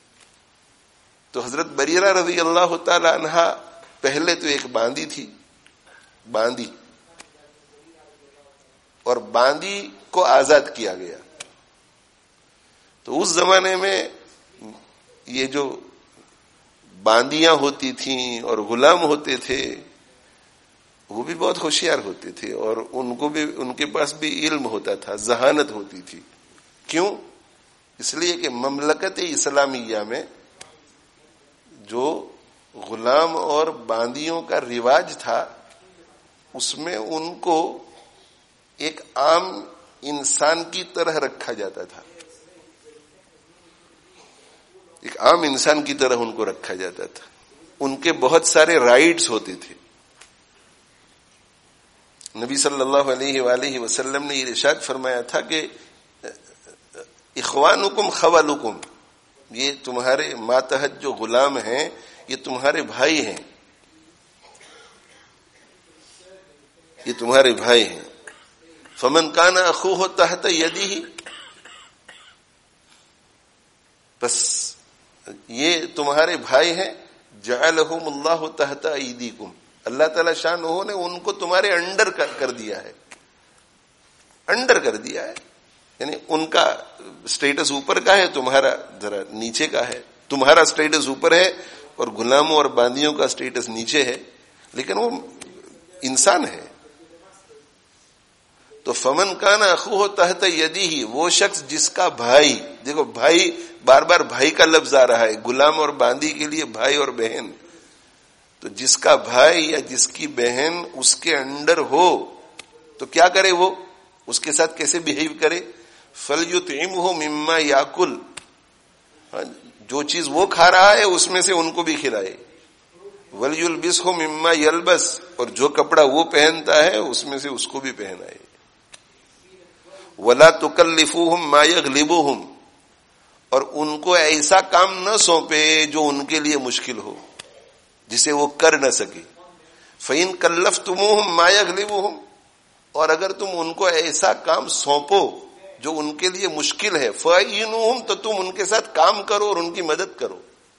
تو حضرت بریرہ رضی اللہ تعالی عنہ پہلے تو ایک باندی تھی, باندی, اور باندی کو آزاد کیا گیا. تو اس زمانے میں یہ جو باندیاں ہوتی تھیں اور غلام ہوتے تھے وہ بھی بہت ہوشیار ہوتے تھے, اور ان کو بھی, ان کے پاس بھی علم ہوتا تھا, ذہانت ہوتی تھی. کیوں؟ اس لیے کہ مملکت اسلامیہ میں جو غلام اور باندیوں کا رواج تھا اس میں ان کو ایک عام انسان کی طرح رکھا جاتا تھا. ایک عام انسان کی طرح ان کو رکھا جاتا تھا. ان کے بہت سارے رائٹس ہوتے تھے. نبی صلی اللہ علیہ وآلہ وسلم نے یہ ارشاد فرمایا تھا کہ اخوانکم خوالکم، یہ تمہارے ماتحت جو غلام ہیں یہ تمہارے بھائی ہیں، یہ تمہارے بھائی ہیں. فمن کان اخوہ تحت یدہ، بس یہ تمہارے بھائی ہیں. جعلہم اللہ تحت ایدیکم، اللہ تعالی شان انہوں نے ان کو تمہارے انڈر کر دیا ہے، انڈر کر دیا ہے. یعنی ان کا سٹیٹس اوپر کا ہے، تمہارا ذرا نیچے کا ہے. تمہارا سٹیٹس اوپر ہے اور غلاموں اور باندیوں کا سٹیٹس نیچے ہے، لیکن وہ انسان ہے. تو فمن کان اخوہ تحت یدہ، وہ شخص جس کا بھائی، دیکھو بھائی بار بار بھائی کا لفظ آ رہا ہے، غلام اور باندی کے لیے بھائی اور بہن. تو جس کا بھائی یا جس کی بہن اس کے انڈر ہو تو کیا کرے، وہ اس کے ساتھ کیسے بہیو کرے. فَلْيُطْعِمْهُ مِمَّا يَأْكُلُ، جو چیز وہ کھا رہا ہے اس میں سے ان کو بھی کھلائے. وَلْيُلْبِسْهُ مِمَّا يَلْبَسُ، اور جو کپڑا وہ پہنتا ہے اس میں سے اس کو بھی پہنائے. وَلَا تُكَلِّفُوهُمْ مَا يَغْلِبُهُمْ، اور ان کو ایسا کام نہ سونپے جو ان کے لیے مشکل ہو، جسے وہ کر نہ سکے. فَإِن كَلَّفْتُمُوهُمْ مَا يَغْلِبُهُمْ، اور اگر تم ان کو ایسا کام سونپو جو ان کے لیے مشکل ہے، فَإِنُّهُمْ، تو تم ان کے ساتھ کام کرو اور ان کی مدد کرو.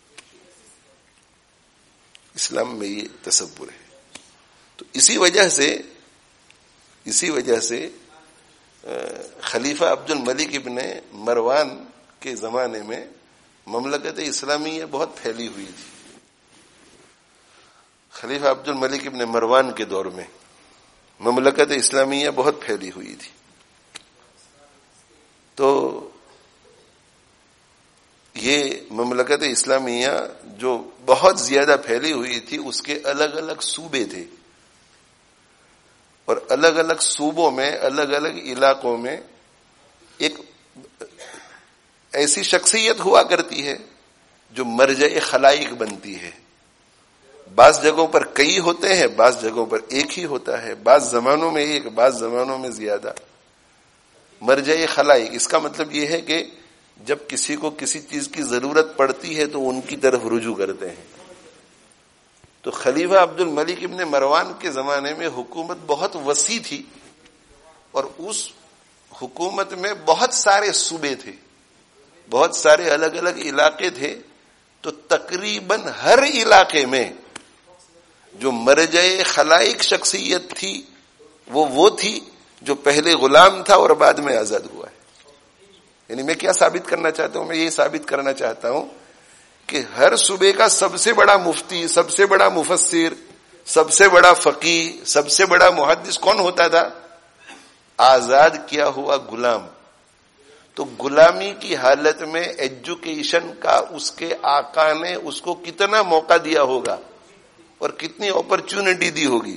اسلام میں یہ تصور ہے. تو اسی وجہ سے اسی وجہ سے خلیفہ عبد الملک ابن مروان کے زمانے میں مملکت اسلامیہ بہت پھیلی ہوئی تھی. خلیفہ عبد الملک ابن مروان کے دور میں مملکت اسلامیہ بہت پھیلی ہوئی تھی. تو یہ مملکت اسلامیہ جو بہت زیادہ پھیلی ہوئی تھی، اس کے الگ الگ صوبے تھے، اور الگ الگ صوبوں میں الگ الگ علاقوں میں ایک ایسی شخصیت ہوا کرتی ہے جو مرجع خلائق بنتی ہے. بعض جگہوں پر کئی ہوتے ہیں، بعض جگہوں پر ایک ہی ہوتا ہے، بعض زمانوں میں ایک، بعض زمانوں میں زیادہ. مرجع خلائق، اس کا مطلب یہ ہے کہ جب کسی کو کسی چیز کی ضرورت پڑتی ہے تو ان کی طرف رجوع کرتے ہیں. تو خلیفہ عبد الملک ابن مروان کے زمانے میں حکومت بہت وسیع تھی، اور اس حکومت میں بہت سارے صوبے تھے، بہت سارے الگ الگ علاقے تھے. تو تقریباً ہر علاقے میں جو مرجع خلائق شخصیت تھی وہ وہ تھی جو پہلے غلام تھا اور بعد میں آزاد ہوا ہے. یعنی میں کیا ثابت کرنا چاہتا ہوں؟ میں یہ ثابت کرنا چاہتا ہوں کہ ہر صوبے کا سب سے بڑا مفتی، سب سے بڑا مفسر، سب سے بڑا فقیہ، سب سے بڑا محدث کون ہوتا تھا؟ آزاد کیا ہوا غلام. تو غلامی کی حالت میں ایجوکیشن کا اس کے آقا نے اس کو کتنا موقع دیا ہوگا اور کتنی اپرچونٹی دی ہوگی.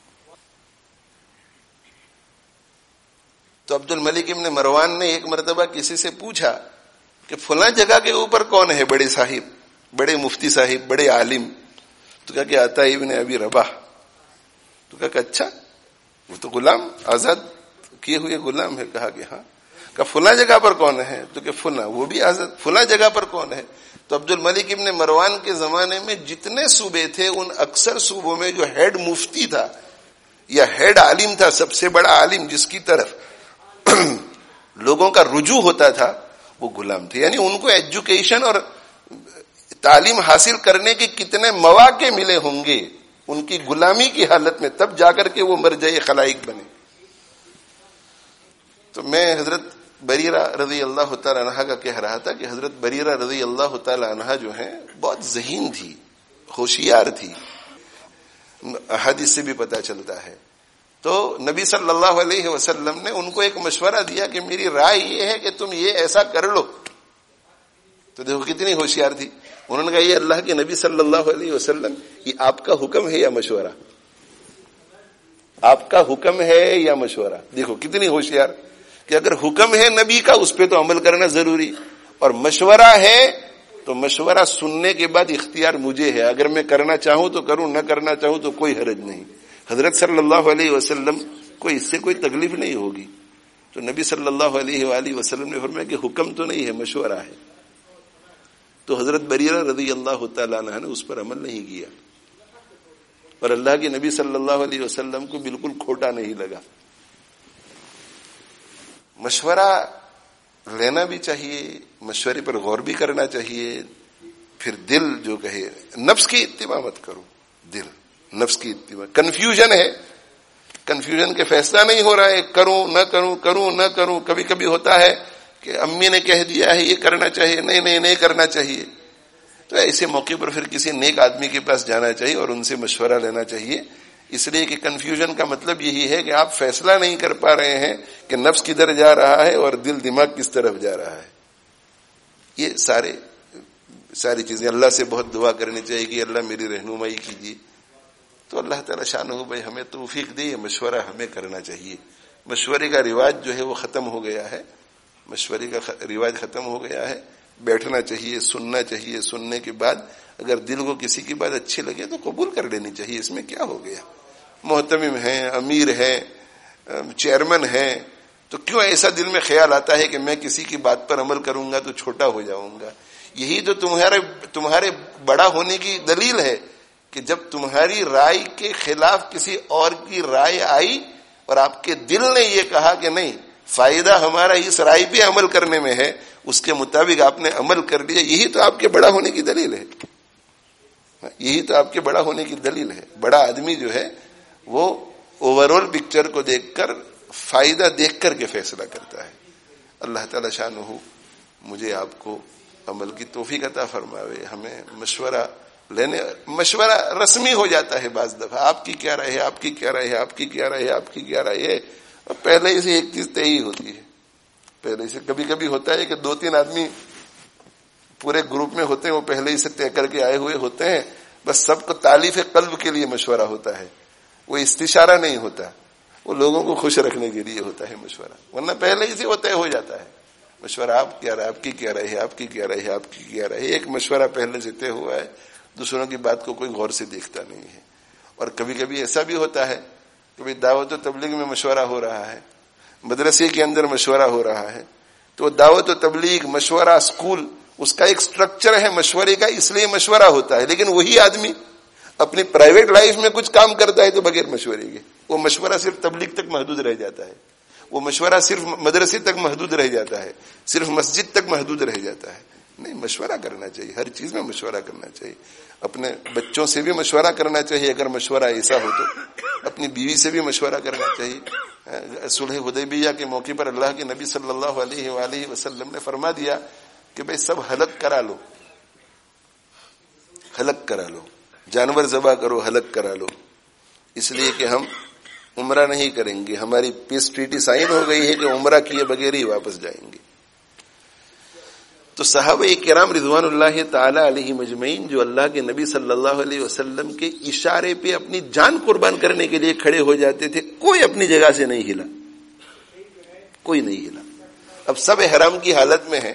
تو عبد الملک ابن مروان نے ایک مرتبہ کسی سے پوچھا کہ فلاں جگہ کے اوپر کون ہے بڑے صاحب، بڑے مفتی صاحب، بڑے عالم؟ تو کہا کہ عطا ابن ابی رباح. تو کہا کہ اچھا، وہ تو غلام، آزاد کیے ہوئے غلام ہے. کہا کہ ہاں. کہا فلاں جگہ پر کون ہے؟ تو کہ فلاں، وہ بھی آزاد. فلاں جگہ پر کون ہے؟ تو عبد الملک ابن مروان کے زمانے میں جتنے صوبے تھے ان اکثر صوبوں میں جو ہیڈ مفتی تھا یا ہیڈ عالم تھا، سب سے بڑا عالم جس کی طرف لوگوں کا رجوع ہوتا تھا، وہ غلام تھے. یعنی ان کو ایجوکیشن اور تعلیم حاصل کرنے کے کتنے مواقع ملے ہوں گے ان کی غلامی کی حالت میں، تب جا کر کے وہ مرجع خلائق بنے. تو میں حضرت بریرہ رضی اللہ تعالی عنہ کا کہہ رہا تھا کہ حضرت بریرہ رضی اللہ تعالی عنہ جو ہیں بہت ذہین تھی، ہوشیار تھی، حدیث سے بھی پتہ چلتا ہے. تو نبی صلی اللہ علیہ وسلم نے ان کو ایک مشورہ دیا کہ میری رائے یہ ہے کہ تم یہ ایسا کر لو. تو دیکھو کتنی ہوشیار تھی. انہوں نے کہا یہ اللہ کے نبی صلی اللہ علیہ وسلم، یہ آپ کا حکم ہے یا مشورہ؟ آپ کا حکم ہے یا مشورہ؟ دیکھو کتنی ہوشیار کہ اگر حکم ہے نبی کا اس پہ تو عمل کرنا ضروری، اور مشورہ ہے تو مشورہ سننے کے بعد اختیار مجھے ہے، اگر میں کرنا چاہوں تو کروں، نہ کرنا چاہوں تو کوئی حرج نہیں۔ حضرت صلی اللہ علیہ وسلم کو اس سے کوئی تکلیف نہیں ہوگی، تو نبی صلی اللہ علیہ وآلہ وسلم نے فرمایا کہ حکم تو نہیں ہے، مشورہ ہے۔ تو حضرت بریرہ رضی اللہ تعالیٰ عنہ نے اس پر عمل نہیں کیا، اور اللہ کے نبی صلی اللہ علیہ وسلم کو بالکل کھوٹا نہیں لگا۔ مشورہ لینا بھی چاہیے، مشورے پر غور بھی کرنا چاہیے، پھر دل جو کہے، نفس کی اتباع مت کرو، دل نفس کی اتباع، کنفیوژن ہے، کنفیوژن کے فیصلہ نہیں ہو رہا ہے، کروں نہ کروں کروں نہ کروں۔ کبھی کبھی ہوتا ہے کہ امی نے کہہ دیا ہے یہ کرنا چاہیے، نہیں نہیں نہیں کرنا چاہیے، تو ایسے موقع پر پھر کسی نیک آدمی کے پاس جانا چاہیے اور ان سے مشورہ لینا چاہیے، اس لیے کہ کنفیوژن کا مطلب یہی ہے کہ آپ فیصلہ نہیں کر پا رہے ہیں کہ نفس کدھر جا رہا ہے اور دل دماغ کس طرف جا رہا ہے۔ یہ سارے ساری چیزیں اللہ سے بہت دعا کرنی چاہیے کہ اللہ میری رہنمائی کیجیے، تو اللہ تعالیٰ شان ہو بھائی ہمیں توفیق دے، مشورہ ہمیں کرنا چاہیے۔ مشورے کا رواج جو ہے وہ ختم ہو گیا ہے، مشورے کا رواج ختم ہو گیا ہے، بیٹھنا چاہیے، سننا چاہیے، سننے کے بعد اگر دل کو کسی کی بات اچھی لگے تو قبول کر لینی چاہیے، اس میں کیا ہو گیا؟ محتمم ہیں، امیر ہیں، چیئرمین ہیں، تو کیوں ایسا دل میں خیال آتا ہے کہ میں کسی کی بات پر عمل کروں گا تو چھوٹا ہو جاؤں گا؟ یہی تو تمہارے تمہارے بڑا ہونے کی دلیل ہے کہ جب تمہاری رائے کے خلاف کسی اور کی رائے آئی اور آپ کے دل نے یہ کہا کہ نہیں، فائدہ ہمارا اس رائے پہ عمل کرنے میں ہے، اس کے مطابق آپ نے عمل کر لیا، یہی تو آپ کے بڑا ہونے کی دلیل ہے، یہی تو آپ کے بڑا ہونے کی دلیل ہے۔ بڑا آدمی جو ہے وہ اوور آل پکچر کو دیکھ کر، فائدہ دیکھ کر کے فیصلہ کرتا ہے۔ اللہ تعالی شانہ مجھے آپ کو عمل کی توفیق عطا فرماوے۔ ہمیں مشورہ لینے، مشورہ رسمی ہو جاتا ہے بعض دفعہ، آپ کی کیا رائے ہے، آپ کی کیا رائے ہے، آپ کی کیا رائے ہے، آپ کی کیا رائے ہے، اور پہلے ہی سے ایک چیز طے ہی ہوتی ہے، پہلے سے۔ کبھی کبھی ہوتا ہے کہ دو تین آدمی پورے گروپ میں ہوتے ہیں، وہ پہلے ہی سے طے کر کے آئے ہوئے ہوتے ہیں، بس سب کو تالیف قلب کے لیے مشورہ ہوتا ہے، وہ استشارہ نہیں ہوتا، وہ لوگوں کو خوش رکھنے کے لیے ہوتا ہے مشورہ، ورنہ پہلے ہی سے وہ طے ہو جاتا ہے مشورہ۔ آپ کیا رہے، آپ کی کیا رہے، آپ کی کیا رہے، آپ کی کیا رہے، ایک مشورہ پہلے سے طے ہوا ہے، دوسروں کی بات کو کوئی غور سے دیکھتا نہیں ہے۔ اور کبھی کبھی ایسا بھی ہوتا ہے کہ دعوت و تبلیغ میں مشورہ ہو رہا ہے، مدرسے کے اندر مشورہ ہو رہا ہے، تو دعوت و تبلیغ، مشورہ، اسکول، اس کا ایک سٹرکچر ہے مشورے کا، اس لیے مشورہ ہوتا ہے، لیکن وہی آدمی اپنی پرائیویٹ لائف میں کچھ کام کرتا ہے تو بغیر مشورے کے، وہ مشورہ صرف تبلیغ تک محدود رہ جاتا ہے، وہ مشورہ صرف مدرسے تک محدود رہ جاتا ہے، صرف مسجد تک محدود رہ جاتا ہے۔ نہیں، مشورہ کرنا چاہیے، ہر چیز میں مشورہ کرنا چاہیے، اپنے بچوں سے بھی مشورہ کرنا چاہیے، اگر مشورہ ایسا ہو تو اپنی بیوی سے بھی مشورہ کرنا چاہیے۔ صلح حدیبیہ کے موقع پر اللہ کے نبی صلی اللہ علیہ وآلہ وسلم نے فرما دیا کہ بھئی سب حلق کرا لو، حلق کرا لو، جانور ذبح کرو، حلق کرا لو، اس لیے کہ ہم عمرہ نہیں کریں گے، ہماری پیس ٹریٹی سائن ہو گئی ہے کہ عمرہ کیے بغیر ہی واپس جائیں گے۔ تو صحابہ کرام رضوان اللہ تعالی علیہ مجمعین جو اللہ کے نبی صلی اللہ علیہ وسلم کے اشارے پہ اپنی جان قربان کرنے کے لیے کھڑے ہو جاتے تھے، کوئی اپنی جگہ سے نہیں ہلا، کوئی نہیں ہلا۔ اب سب احرام کی حالت میں ہے،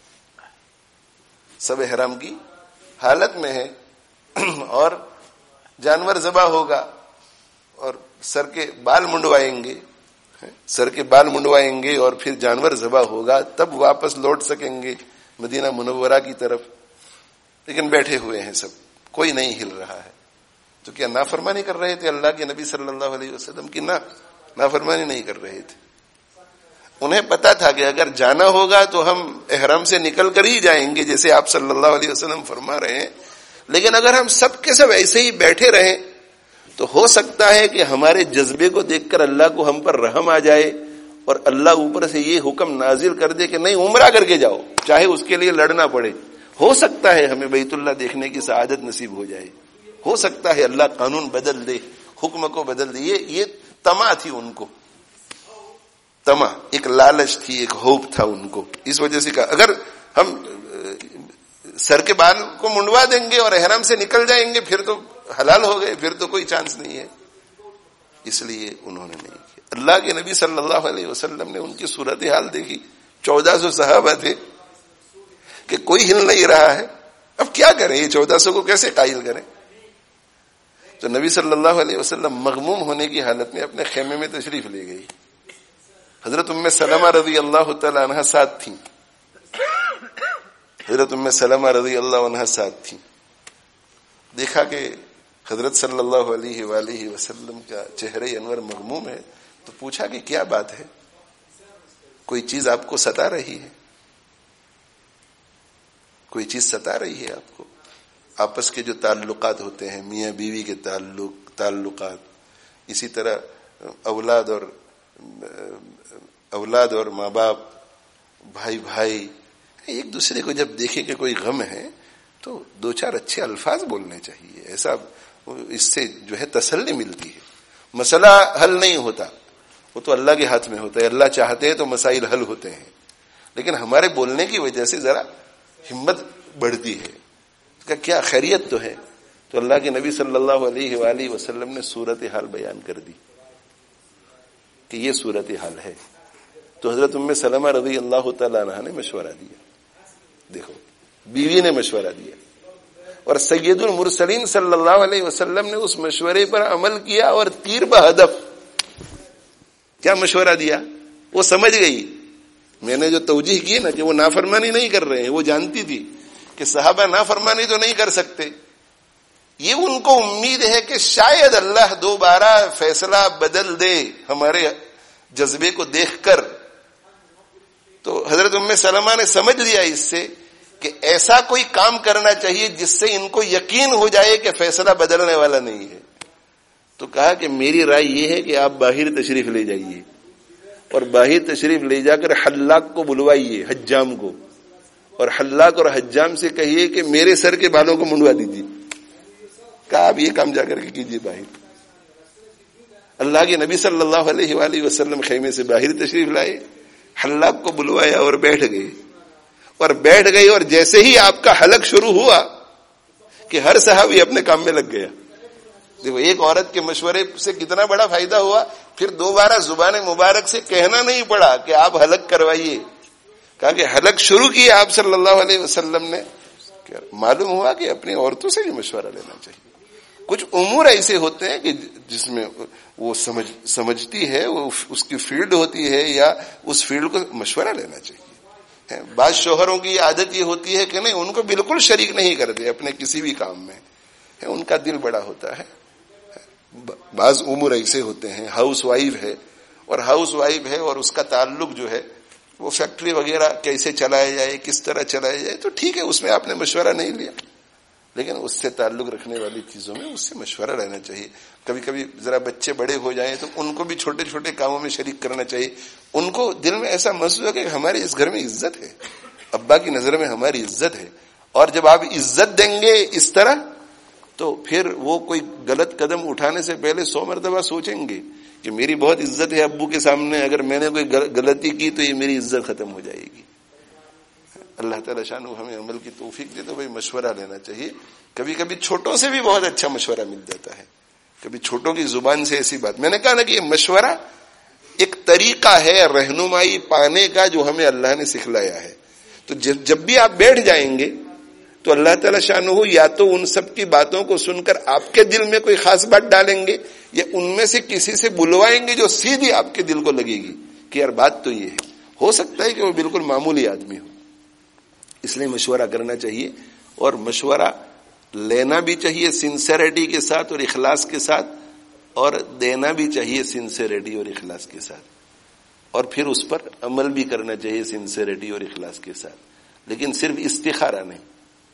سب احرام کی حالت میں ہے، اور جانور ذبح ہوگا اور سر کے بال منڈوائیں گے، سر کے بال منڈوائیں گے اور پھر جانور ذبح ہوگا، تب واپس لوٹ سکیں گے مدینہ منورہ کی طرف، لیکن بیٹھے ہوئے ہیں سب، کوئی نہیں ہل رہا ہے۔ تو کیا نافرمانی کر رہے تھے اللہ کے نبی صلی اللہ علیہ وسلم کی؟ نہ، نافرمانی نہیں کر رہے تھے، انہیں پتا تھا کہ اگر جانا ہوگا تو ہم احرام سے نکل کر ہی جائیں گے، جیسے آپ صلی اللہ علیہ وسلم فرما رہے ہیں، لیکن اگر ہم سب کے سب ایسے ہی بیٹھے رہیں تو ہو سکتا ہے کہ ہمارے جذبے کو دیکھ کر اللہ کو ہم پر رحم آ جائے اور اللہ اوپر سے یہ حکم نازل کر دے کہ نہیں، عمرہ کر کے جاؤ، چاہے اس کے لیے لڑنا پڑے۔ ہو سکتا ہے ہمیں بیت اللہ دیکھنے کی سعادت نصیب ہو جائے، ہو سکتا ہے اللہ قانون بدل دے، حکم کو بدل دے۔ یہ یہ تما تھی ان کو، تما، ایک لالچ تھی، ایک ہوپ تھا ان کو، اس وجہ سے کہا اگر ہم سر کے بال کو منڈوا دیں گے اور احرام سے نکل جائیں گے پھر تو حلال ہو گئے، پھر تو کوئی چانس نہیں ہے، اس لیے انہوں نے نہیں کیا۔ اللہ کے نبی صلی اللہ علیہ وسلم نے ان کی صورتحال دیکھی، چودہ سو صحابہ تھے کہ کوئی ہل نہیں رہا ہے، اب کیا کریں, یہ چودہ سو کو کیسے قائل کریں؟ تو نبی صلی اللہ علیہ وسلم مغموم ہونے کی حالت میں اپنے خیمے میں تشریف لے گئی. حضرت ام سلمہ رضی اللہ تعالی عنہ ساتھ تھیں. حضرت ام سلمہ رضی اللہ عنہ ساتھ تھیں. دیکھا کہ حضرت صلی اللہ علیہ وآلہ وسلم کا چہرہ انور مغموم ہے, تو پوچھا کہ کیا بات ہے, کوئی چیز آپ کو ستا رہی ہے, کوئی چیز ستا رہی ہے آپ کو؟ آپس کے جو تعلقات ہوتے ہیں, میاں بیوی کے تعلق تعلقات اسی طرح اولاد اور اولاد اور ماں باپ, بھائی بھائی, ایک دوسرے کو جب دیکھیں کہ کوئی غم ہے تو دو چار اچھے الفاظ بولنے چاہیے. ایسا اس سے جو ہے تسلی ملتی ہے. مسئلہ حل نہیں ہوتا, وہ تو اللہ کے ہاتھ میں ہوتا ہے, اللہ چاہتے ہیں تو مسائل حل ہوتے ہیں, لیکن ہمارے بولنے کی وجہ سے ذرا ہمت بڑھتی ہے کہ کیا خیریت تو ہے. تو اللہ کے نبی صلی اللہ علیہ وآلہ وسلم نے صورتحال بیان کر دی کہ یہ صورتحال ہے. تو حضرت ام سلمہ رضی اللہ تعالی عنہ نے مشورہ دیا. دیکھو, بیوی نے مشورہ دیا اور سید المرسلین صلی اللہ علیہ وسلم نے اس مشورے پر عمل کیا اور تیر بہدف. کیا مشورہ دیا؟ وہ سمجھ گئی, میں نے جو توجیہ کی نا کہ وہ نافرمانی نہیں کر رہے ہیں, وہ جانتی تھی کہ صحابہ نافرمانی تو نہیں کر سکتے. یہ ان کو امید ہے کہ شاید اللہ دوبارہ فیصلہ بدل دے ہمارے جذبے کو دیکھ کر. تو حضرت ام سلمہ نے سمجھ لیا اس سے کہ ایسا کوئی کام کرنا چاہیے جس سے ان کو یقین ہو جائے کہ فیصلہ بدلنے والا نہیں ہے. تو کہا کہ میری رائے یہ ہے کہ آپ باہر تشریف لے جائیے اور باہر تشریف لے جا کر حلاق کو بلوائیے, حجام کو, اور حلاق اور حجام سے کہیے کہ میرے سر کے بالوں کو منڈوا دیجیے. کہا آپ یہ کام جا کر کے کیجیے باہر. اللہ کے نبی صلی اللہ علیہ وآلہ وسلم خیمے سے باہر تشریف لائے, حلاق کو بلوایا اور بیٹھ گئے اور بیٹھ گئے اور جیسے ہی آپ کا حلق شروع ہوا کہ ہر صحابی اپنے کام میں لگ گیا. دیکھو, ایک عورت کے مشورے سے کتنا بڑا فائدہ ہوا. پھر دوبارہ زبان مبارک سے کہنا نہیں پڑا کہ آپ حلق کروائیے, کہا کہ حلق شروع کیا آپ صلی اللہ علیہ وسلم نے. معلوم ہوا کہ اپنی عورتوں سے بھی مشورہ لینا چاہیے. کچھ امور ایسے ہوتے ہیں کہ جس میں وہ سمجھ سمجھتی ہے, وہ اس کی فیلڈ ہوتی ہے, یا اس فیلڈ کو مشورہ لینا چاہیے. بعض شوہروں کی عادت یہ ہوتی ہے کہ نہیں, ان کو بالکل شریک نہیں کرتے اپنے کسی بھی کام میں, ان کا دل بڑا ہوتا ہے. بعض امور ایسے ہوتے ہیں, ہاؤس وائف ہے اور ہاؤس وائف ہے اور اس کا تعلق جو ہے وہ فیکٹری وغیرہ کیسے چلایا جائے, کس طرح چلایا جائے, تو ٹھیک ہے, اس میں آپ نے مشورہ نہیں لیا, لیکن اس سے تعلق رکھنے والی چیزوں میں اس سے مشورہ لینا چاہیے. کبھی کبھی ذرا بچے بڑے ہو جائیں تو ان کو بھی چھوٹے چھوٹے کاموں میں شریک کرنا چاہیے. ان کو دل میں ایسا محسوس ہو کہ ہمارے اس گھر میں عزت ہے, ابا کی نظر میں ہماری عزت ہے. اور جب آپ عزت دیں گے اس طرح تو پھر وہ کوئی غلط قدم اٹھانے سے پہلے سو مرتبہ سوچیں گے کہ میری بہت عزت ہے ابو کے سامنے, اگر میں نے کوئی غلطی کی تو یہ میری عزت ختم ہو جائے گی. اللہ تعالی شان ہمیں عمل کی توفیق دے. تو بھائی مشورہ لینا چاہیے. کبھی کبھی چھوٹوں سے بھی بہت اچھا مشورہ مل جاتا ہے. کبھی چھوٹوں کی زبان سے ایسی بات, میں نے کہا نا کہ یہ مشورہ ایک طریقہ ہے رہنمائی پانے کا جو ہمیں اللہ نے سکھلایا ہے. تو جب بھی آپ بیٹھ جائیں گے تو اللہ تعالی شانہ یا تو ان سب کی باتوں کو سن کر آپ کے دل میں کوئی خاص بات ڈالیں گے, یا ان میں سے کسی سے بلوائیں گے جو سیدھی آپ کے دل کو لگے گی کہ یار بات تو یہ ہے. ہو سکتا ہے کہ وہ بالکل معمولی آدمی ہو. اس لیے مشورہ کرنا چاہیے اور مشورہ لینا بھی چاہیے سنسیریٹی کے ساتھ اور اخلاص کے ساتھ, اور دینا بھی چاہیے سنسیریٹی اور اخلاص کے ساتھ, اور پھر اس پر عمل بھی کرنا چاہیے سنسیریٹی اور اخلاص کے ساتھ. لیکن صرف استخارہ نہیں,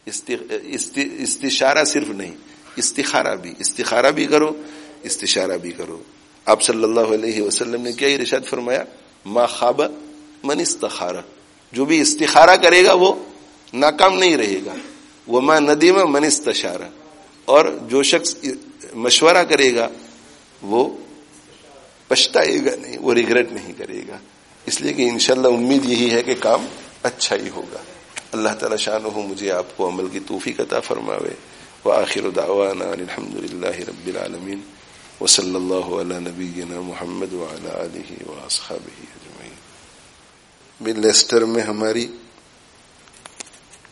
استشارہ صرف نہیں, استخارہ بھی استخارہ بھی کرو, استشارہ بھی کرو. آپ صلی اللہ علیہ وسلم نے کیا ارشاد فرمایا, ما خاب من استخارہ, جو بھی استخارہ کرے گا وہ ناکام نہیں رہے گا. وما ندیم من استشارہ, اور جو شخص مشورہ کرے گا وہ پچھتائے گا نہیں, وہ ریگریٹ نہیں کرے گا. اس لیے کہ انشاءاللہ امید یہی ہے کہ کام اچھا ہی ہوگا. اللہ تعالی شانہ مجھے آپ کو عمل کی توفیق عطا فرماوے. وآخر دعوانا الحمدللہ رب العالمین وصلی اللہ علی نبینا محمد وعلی آلہ واصحابہ اجمعین. لیسٹر میں ہماری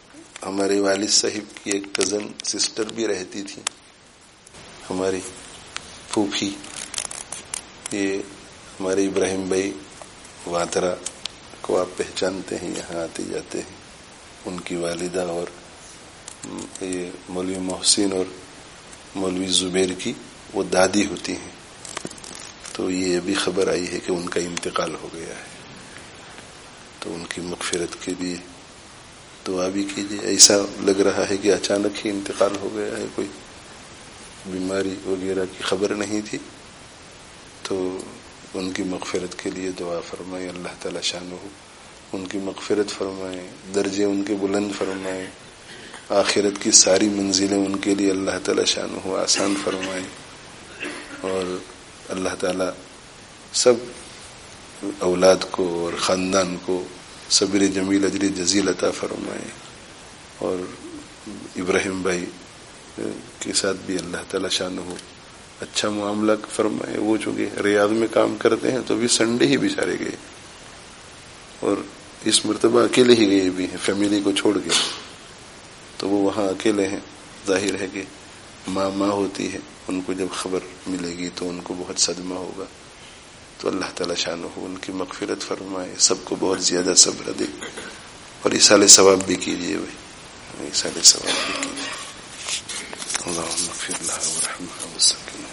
ہمارے والد صاحب کی ایک کزن سسٹر بھی رہتی تھی، ہماری پھوپھی، یہ ہمارے ابراہیم بھائی واترا کو آپ پہچانتے ہیں، یہاں آتے جاتے ہیں، ان کی والدہ اور یہ مولوی محسن اور مولوی زبیر کی وہ دادی ہوتی ہیں. تو یہ ابھی خبر آئی ہے کہ ان کا انتقال ہو گیا ہے، تو ان کی مغفرت کے لیے دعا بھی کیجیے. ایسا لگ رہا ہے کہ اچانک ہی انتقال ہو گیا ہے، کوئی بیماری وغیرہ کی خبر نہیں تھی. تو ان کی مغفرت کے لیے دعا فرمائیں، اللہ تعالی شانہ ان کی مغفرت فرمائیں، درجے ان کے بلند فرمائیں، آخرت کی ساری منزلیں ان کے لیے اللہ تعالی شانہ آسان فرمائیں، اور اللہ تعالی سب اولاد کو اور خاندان کو صبر جمیل اجر جزیل عطا فرمائیں. اور ابراہیم بھائی کے ساتھ بھی اللہ تعالی شانہ اچھا معاملہ فرمائے. وہ چونکہ ریاض میں کام کرتے ہیں تو بھی سنڈے ہی بیچارے گئے، اور اس مرتبہ اکیلے ہی گئے بھی ہیں فیملی کو چھوڑ کے. تو وہ وہاں اکیلے ہیں. ظاہر ہے کہ ماں ماں ہوتی ہے، ان کو جب خبر ملے گی تو ان کو بہت صدمہ ہوگا. تو اللہ تعالی شانہ ان کی مغفرت فرمائے، سب کو بہت زیادہ صبر دے، اور ایصال ثواب بھی کیجیے بھائی، ایصال ثواب بھی کیجیے. اللهم اغفر لها وارحمها وسكنها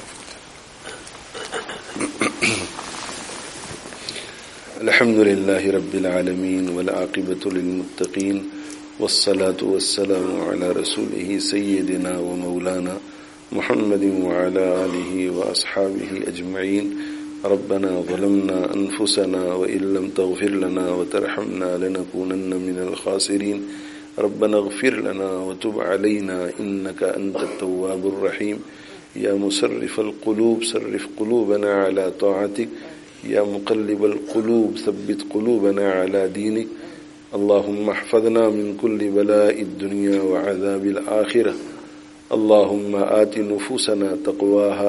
في الجنة. الحمد لله رب العالمين والعاقبة للمتقين والصلاة والسلام على رسوله سيدنا ومولانا محمد وعلى آله وأصحابه أجمعين. ربنا ظلمنا أنفسنا وإن لم تغفر لنا وترحمنا لنكونن من الخاسرين. ربنا اغفر لنا وتب علينا إنك أنت التواب الرحيم. يا مصرف القلوب صرف قلوبنا على طاعتك. يا مقلب القلوب ثبت قلوبنا على دينك. اللهم احفظنا من كل بلاء الدنيا وعذاب الآخرة. اللهم آت نفوسنا تقواها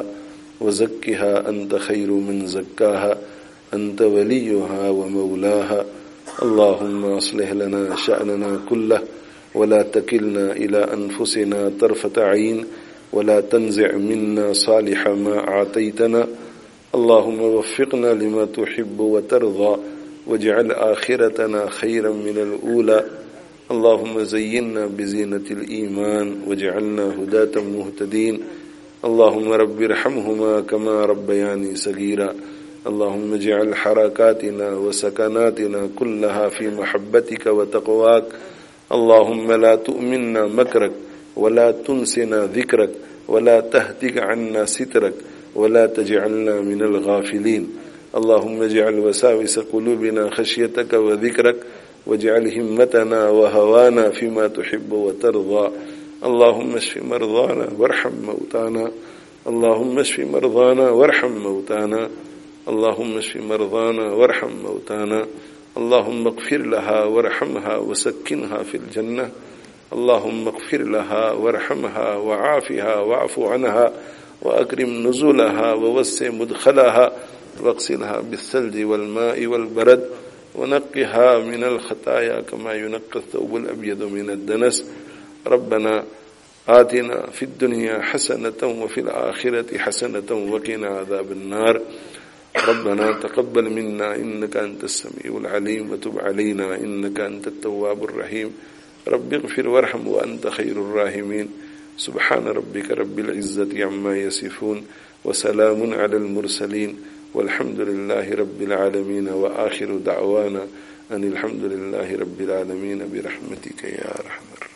وزكها أنت خير من زكاها أنت وليها ومولاها. اللهم أصلح لنا شأننا كله ولا تكلنا إلى أنفسنا طرفة عين ولا تنزع منا صالح ما أعطيتنا. اللهم وفقنا لما تحب وترضى واجعل آخرتنا خيرا من الأولى. اللهم زينا بزينة الإيمان واجعلنا هداة مهتدين. اللهم رب ارحمهما كما ربياني صغيرا. اللهم اجعل حركاتنا وسكناتنا كلها في محبتك وتقواك. اللهم لا تؤمنا مكرك ولا تنسنا ذكرك ولا تهتك عنا سترك ولا تجعلنا من الغافلين. اللهم اجعل وساوس قلوبنا خشيتك وذكرك واجعل همتنا وهوانا فيما تحب وترضى. اللهم اشف مرضانا وارحم موتانا. اللهم اشف مرضانا وارحم موتانا. اللهم اشف مرضانا وارحم موتانا. اللهم اغفر لها وارحمها وسكنها في الجنة. اللهم اغفر لها وارحمها وعافها واعف عنها وأكرم نزلها ووسع مدخلها واغسلها بالثلج والماء والبرد ونقها من الخطايا كما ينقى الثوب الأبيض من الدنس. ربنا آتنا في الدنيا حسنة وفي الآخرة حسنة وقنا عذاب النار. ربنا تقبل منا إنك أنت السميع العليم وتب علينا إنك أنت التواب الرحيم. رب اغفر وارحم وأنت خير الراحمين. سبحان ربك رب العزة عما يصفون وسلام على المرسلين والحمد لله رب العالمين. وآخر دعوانا أن الحمد لله رب العالمين برحمتك يا أرحم الراحمين.